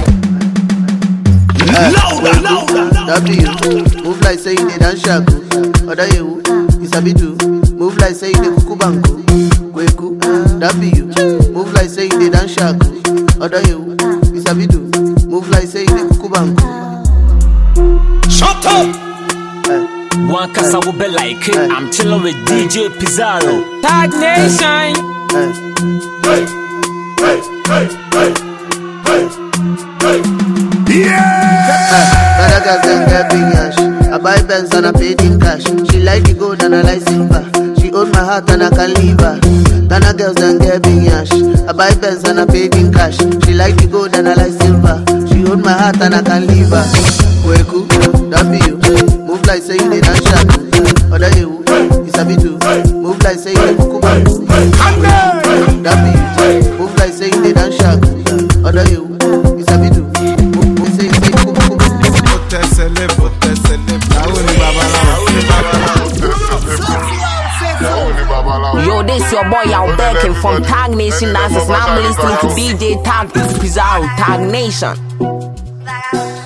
[SPEAKER 6] me.
[SPEAKER 5] Louder, louder. W, move like say you dance shaku. Oda you, it's a bidu. Move like say you kuku banku. Kweku, W, move like say you dance shaku. Oda you, it's a bidu. Move like say you kuku banku.
[SPEAKER 2] Shut up! One cause I will be like it. I'm chillin' with D J Pizarro.
[SPEAKER 3] Tag Nation.
[SPEAKER 21] Hey, hey, hey, hey, hey, hey, yeah!
[SPEAKER 5] Better girls than get big yash. I buy Benz and I pay in cash. She like the gold and I like silver. She own my heart and I can leave her. Ghana girls than get big yash. I buy Benz and I pay in cash. She like the gold and I like silver. She own my heart and I can leave her. Kweku, W, move like say you did and shaku. Oda you, it's a bit too. Move like say you did kukuba. W, move like say you did and shaku. Oda you, it's a bit too. Move say say kukuba.
[SPEAKER 1] Yo, this your boy out there from Tag Nation Dances. Now I'm listening to D J Tag Pizarro, Tag Nation.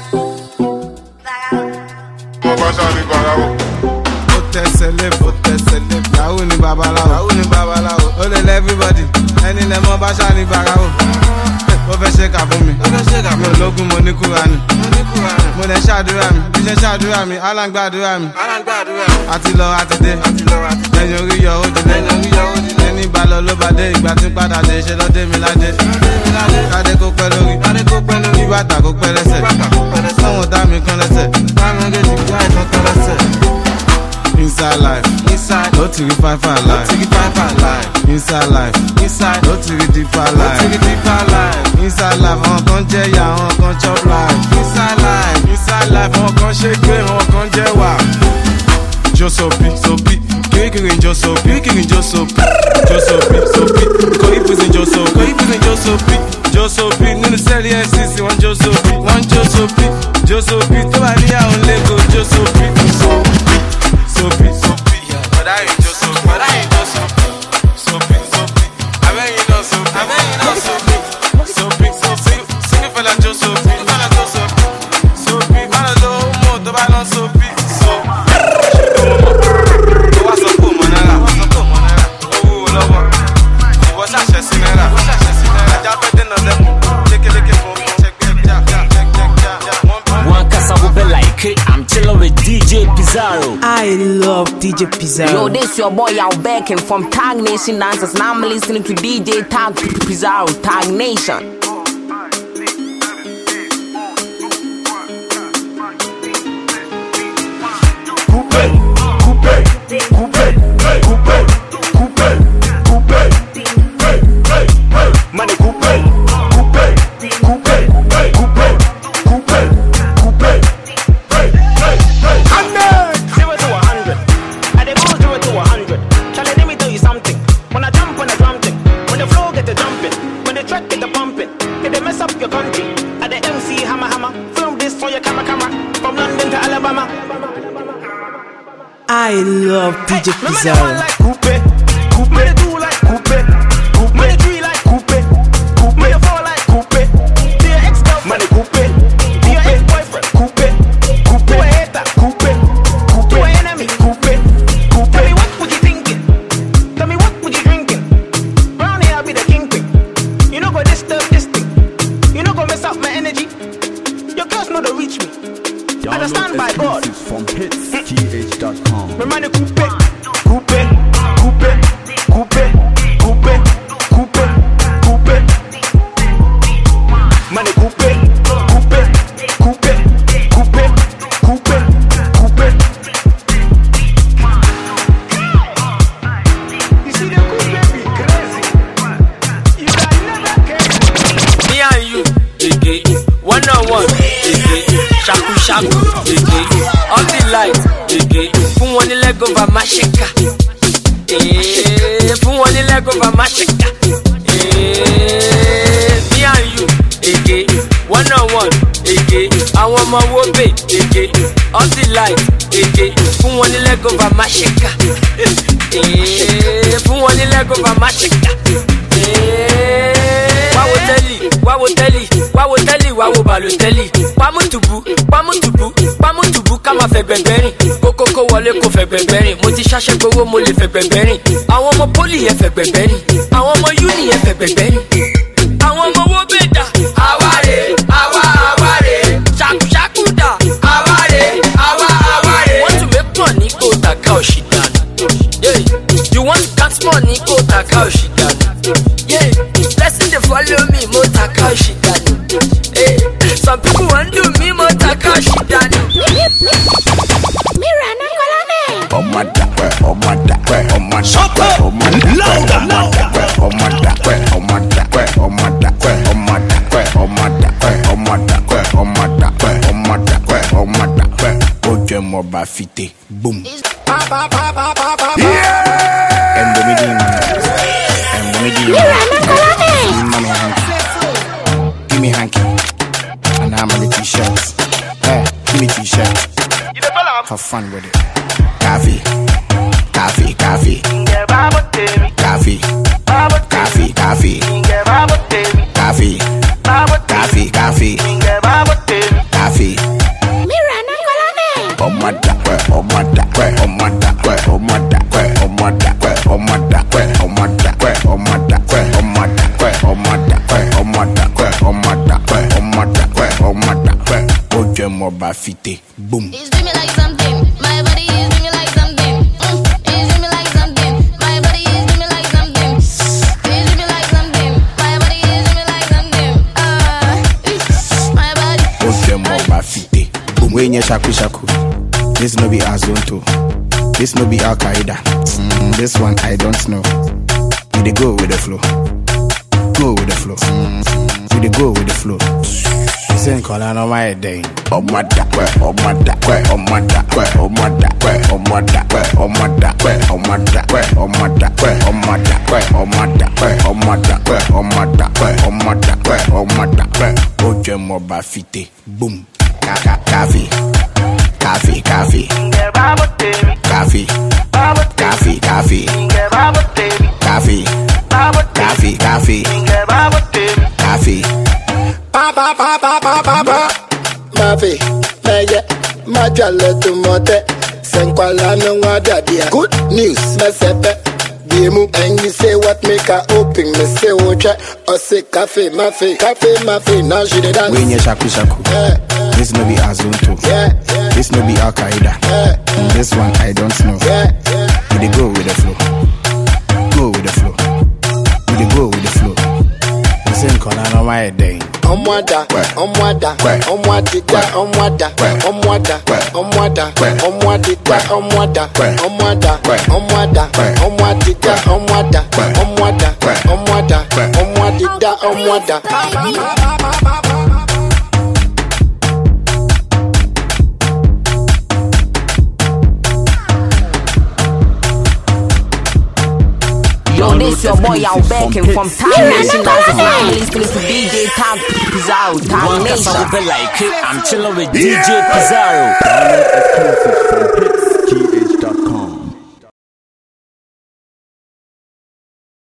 [SPEAKER 21] Potesele, potesele.
[SPEAKER 13] celeb. Yahoo ni babalao, Yahoo ni babalao. Oh, let everybody, any name of Basha ni barao. Mo fẹ́ ṣe kà fún mi, mi ò lógún mo ní Kúránì. Mo lè ṣàdúrà mi, bí ṣe ṣàdúrà mi, aláǹgbàdúrà mi. Àti lọ àti dé, lẹ́yìn orí yọ ó dìde. Ẹni bá lọ ló bá dé, ìgbà tí padà dé, ṣe lọ dé mi ládé. Kádé kó pẹ́ lórí, kí bàtà kó pẹ́ lẹ́sẹ̀. Sọ́wọ́n dá mi kan lẹ́sẹ̀, táwọn méjèèjì kí àìsàn kan lẹ́sẹ̀. Inside life, inside, no to the five five life, no to the five five life. Inside life, inside, no to the deeper life, no to the deeper life. Inside life, on can jẹ ya, on can chop life. Inside life, inside life, on can shake it, on can jẹ wa. Josopi, sopi, kiri Josopi, kiri Josopi, Josopi, sopi. Kò ìpèsè Josopi, kò ìpèsè Josopi, Josopi. Nínú sẹ́ẹ̀lì F C C, one Josopi, one Josopi, Josopi. Tó bá ní àwọn Lagos, Josopi, Josopi. Sopi, sopi, but I ain't just sopi, but I ain't just sopi, sopi, sopi. I mean you know sopi, I mean you know sopi, sopi, sopi. Sing it for la just sopi, sing it for la just sopi, sopi. Man I know more, the balance sopi, so. What's up, manala? What's up, manala? Oh, lover. What's that shit, sinera? What's that shit, sinera? Just better than them. Check it, check it for me, check it, check, check, check, check.
[SPEAKER 2] One casa will be like it. I'm chilling with D J Pizarro.
[SPEAKER 23] I love D J Pizarro.
[SPEAKER 1] Yo, this your boy out backing from Tag Nation Dancers. Now I'm listening to D J Tag Pizarro, Tag Nation.
[SPEAKER 21] Coupe, coupe, coupe, coupe, coupe, coupe, hey, hey, hey. Money coupe, coupe, coupe, coupe, coupe, coupe, hey, hey, hey.
[SPEAKER 10] Hundred, zero to a hundred. I dey go zero to a hundred. Charlie, let me tell you something. When I jump on the drum thing, when the flow get the jumping, when the track get the pumping, if they mess up your country, at the M C hammer hammer, film this for your camera camera, from London to Alabama.
[SPEAKER 23] I love D J Pizarro.
[SPEAKER 10] Coupe, coupe, me do like coupe, coupe, me three like coupe, coupe, me four like coupe. To your ex-girlfriend, coupe, to your ex-boyfriend, coupe, coupe, to a hater, coupe, coupe, to an enemy, coupe, coupe. Tell me what would you thinking? Tell me what would you drinking? Brown here I'll be the kingpin. You know go disturb this thing. You know go mess up my energy. Your girls know to reach me. Understand by God.
[SPEAKER 14] From hits t h dot com.
[SPEAKER 10] Me money coupe, coupe, coupe, coupe, coupe, coupe, coupe. Money coupe, coupe, coupe, coupe, coupe, coupe. You see the coupe be crazy. You can never get
[SPEAKER 3] me and you, aka one on one, aka shaku shaku, aka all the light, aka fún wọn ní leg over má ṣe ká, fún wọn ní leg over má ṣe ká, me and you, aka one on one, aka àwọn ọmọ wo bè, aka all the light, aka fún wọn ní leg over má ṣe ká, fún wọn ní leg over má ṣe ká. Wáwo tẹ́lì, wáwo tẹ́lì, wáwo tẹ́lì, wáwo bàlùtẹ́lì. Pámútùbù, pámútùbù, pámútùbù ká máa fẹ́ gbẹ̀gbẹ́ rìn. Kókókó wọlé kó fẹ́ gbẹ̀gbẹ́ rìn. Mo ti ṣáṣẹ́ gbowó mo lè fẹ́ gbẹ̀gbẹ́ rìn. Àwọn ọmọ pólì yẹn fẹ́ gbẹ̀gbẹ́ rìn. Àwọn ọmọ yúnì yẹn fẹ́ gbẹ̀gbẹ́ rìn. Àwọn ọmọ owó bèdà. Àwárè, àwa àwárè. Ṣàkúṣàkú dà. Àwárè, àwa àwárè. Wọ́n tún make money kó tàkà òṣì dànù. You want count money kó tàkà òṣì dànù. Blessing dey follow me, mo taka òṣì dànù. Some people wan do me, mo taka òṣì dànù.
[SPEAKER 6] Mira Nakolane.
[SPEAKER 21] Ọmọ dàpẹ́, ọmọ dàpẹ́, ọmọ dàpẹ́, ọmọ dàpẹ́, ọmọ dàpẹ́, ọmọ dàpẹ́, ọmọ dàpẹ́, ọmọ dàpẹ́, ọmọ dàpẹ́, ọmọ dàpẹ́, ọmọ dàpẹ́, ọmọ dàpẹ́, ọmọ dàpẹ́. Ó jẹ́ mọ́ bá fìtè, boom. Ẹ̀mbọ̀mídìí mọ̀, ẹ̀mbọ̀mídìí mọ̀. Give me hanky, and I'm on the t-shirts. Hey, give me t-shirts. Have fun with it. Coffee, coffee, coffee, coffee, coffee, coffee, coffee, coffee, coffee, coffee.
[SPEAKER 6] Mira Nakolane.
[SPEAKER 21] Oh my da, oh my da, oh my da, oh my da, oh
[SPEAKER 11] Ojemo Bafite. Boom.
[SPEAKER 6] He's doing me like something. My body is doing me like something. Mm. He's doing me like something. My body is doing me like something. He's doing me like something. My body is doing me like something. Ah, my body.
[SPEAKER 11] Ojemo Bafite. Boom. Wenye shaku shaku. This no be Azonto. This no be Al Qaeda. Mm, this one I don't know. We dey go with the flow. Go with the flow. We dey go with the flow. This ain't calling on my day. Oh my da, oh my da, oh my da, oh my da, oh my da, oh my da, oh my da, oh my da, oh my da, oh my da, oh my da, oh my da, oh my da, oh my da. Ojemo Bafite. Boom. Coffee. Coffee, coffee. Coffee. Coffee, coffee. Coffee. Coffee, coffee. Coffee.
[SPEAKER 5] Pa pa pa pa pa pa pa. Mafi, meye, majale tu mote. Senkwala no wadadia. Good news, mesepe. Biemu, and you say what make her open. Me say oche, or say cafe, mafi, cafe, mafi. Now she dey dance.
[SPEAKER 11] Wenye shaku shaku.
[SPEAKER 5] Yeah.
[SPEAKER 11] This no be Azonto.
[SPEAKER 5] Yeah, yeah.
[SPEAKER 11] This no be Al Qaeda.
[SPEAKER 5] Yeah.
[SPEAKER 11] Mm, this one I don't know.
[SPEAKER 5] Yeah, yeah.
[SPEAKER 11] We dey go with the flow. Go with the flow. We dey go with the flow. This ain't calling on my day.
[SPEAKER 5] Omwada, omwada, omwadida, omwada, omwada, omwada, omwadida, omwada, omwada, omwada, omwadida, omwada, omwada, omwada, omwadida, omwada.
[SPEAKER 1] Yo, this your boy out back and from Time Nation. Now listening to D J Time Pizarro. Time Nation.
[SPEAKER 2] I'm chilling with D J Pizarro.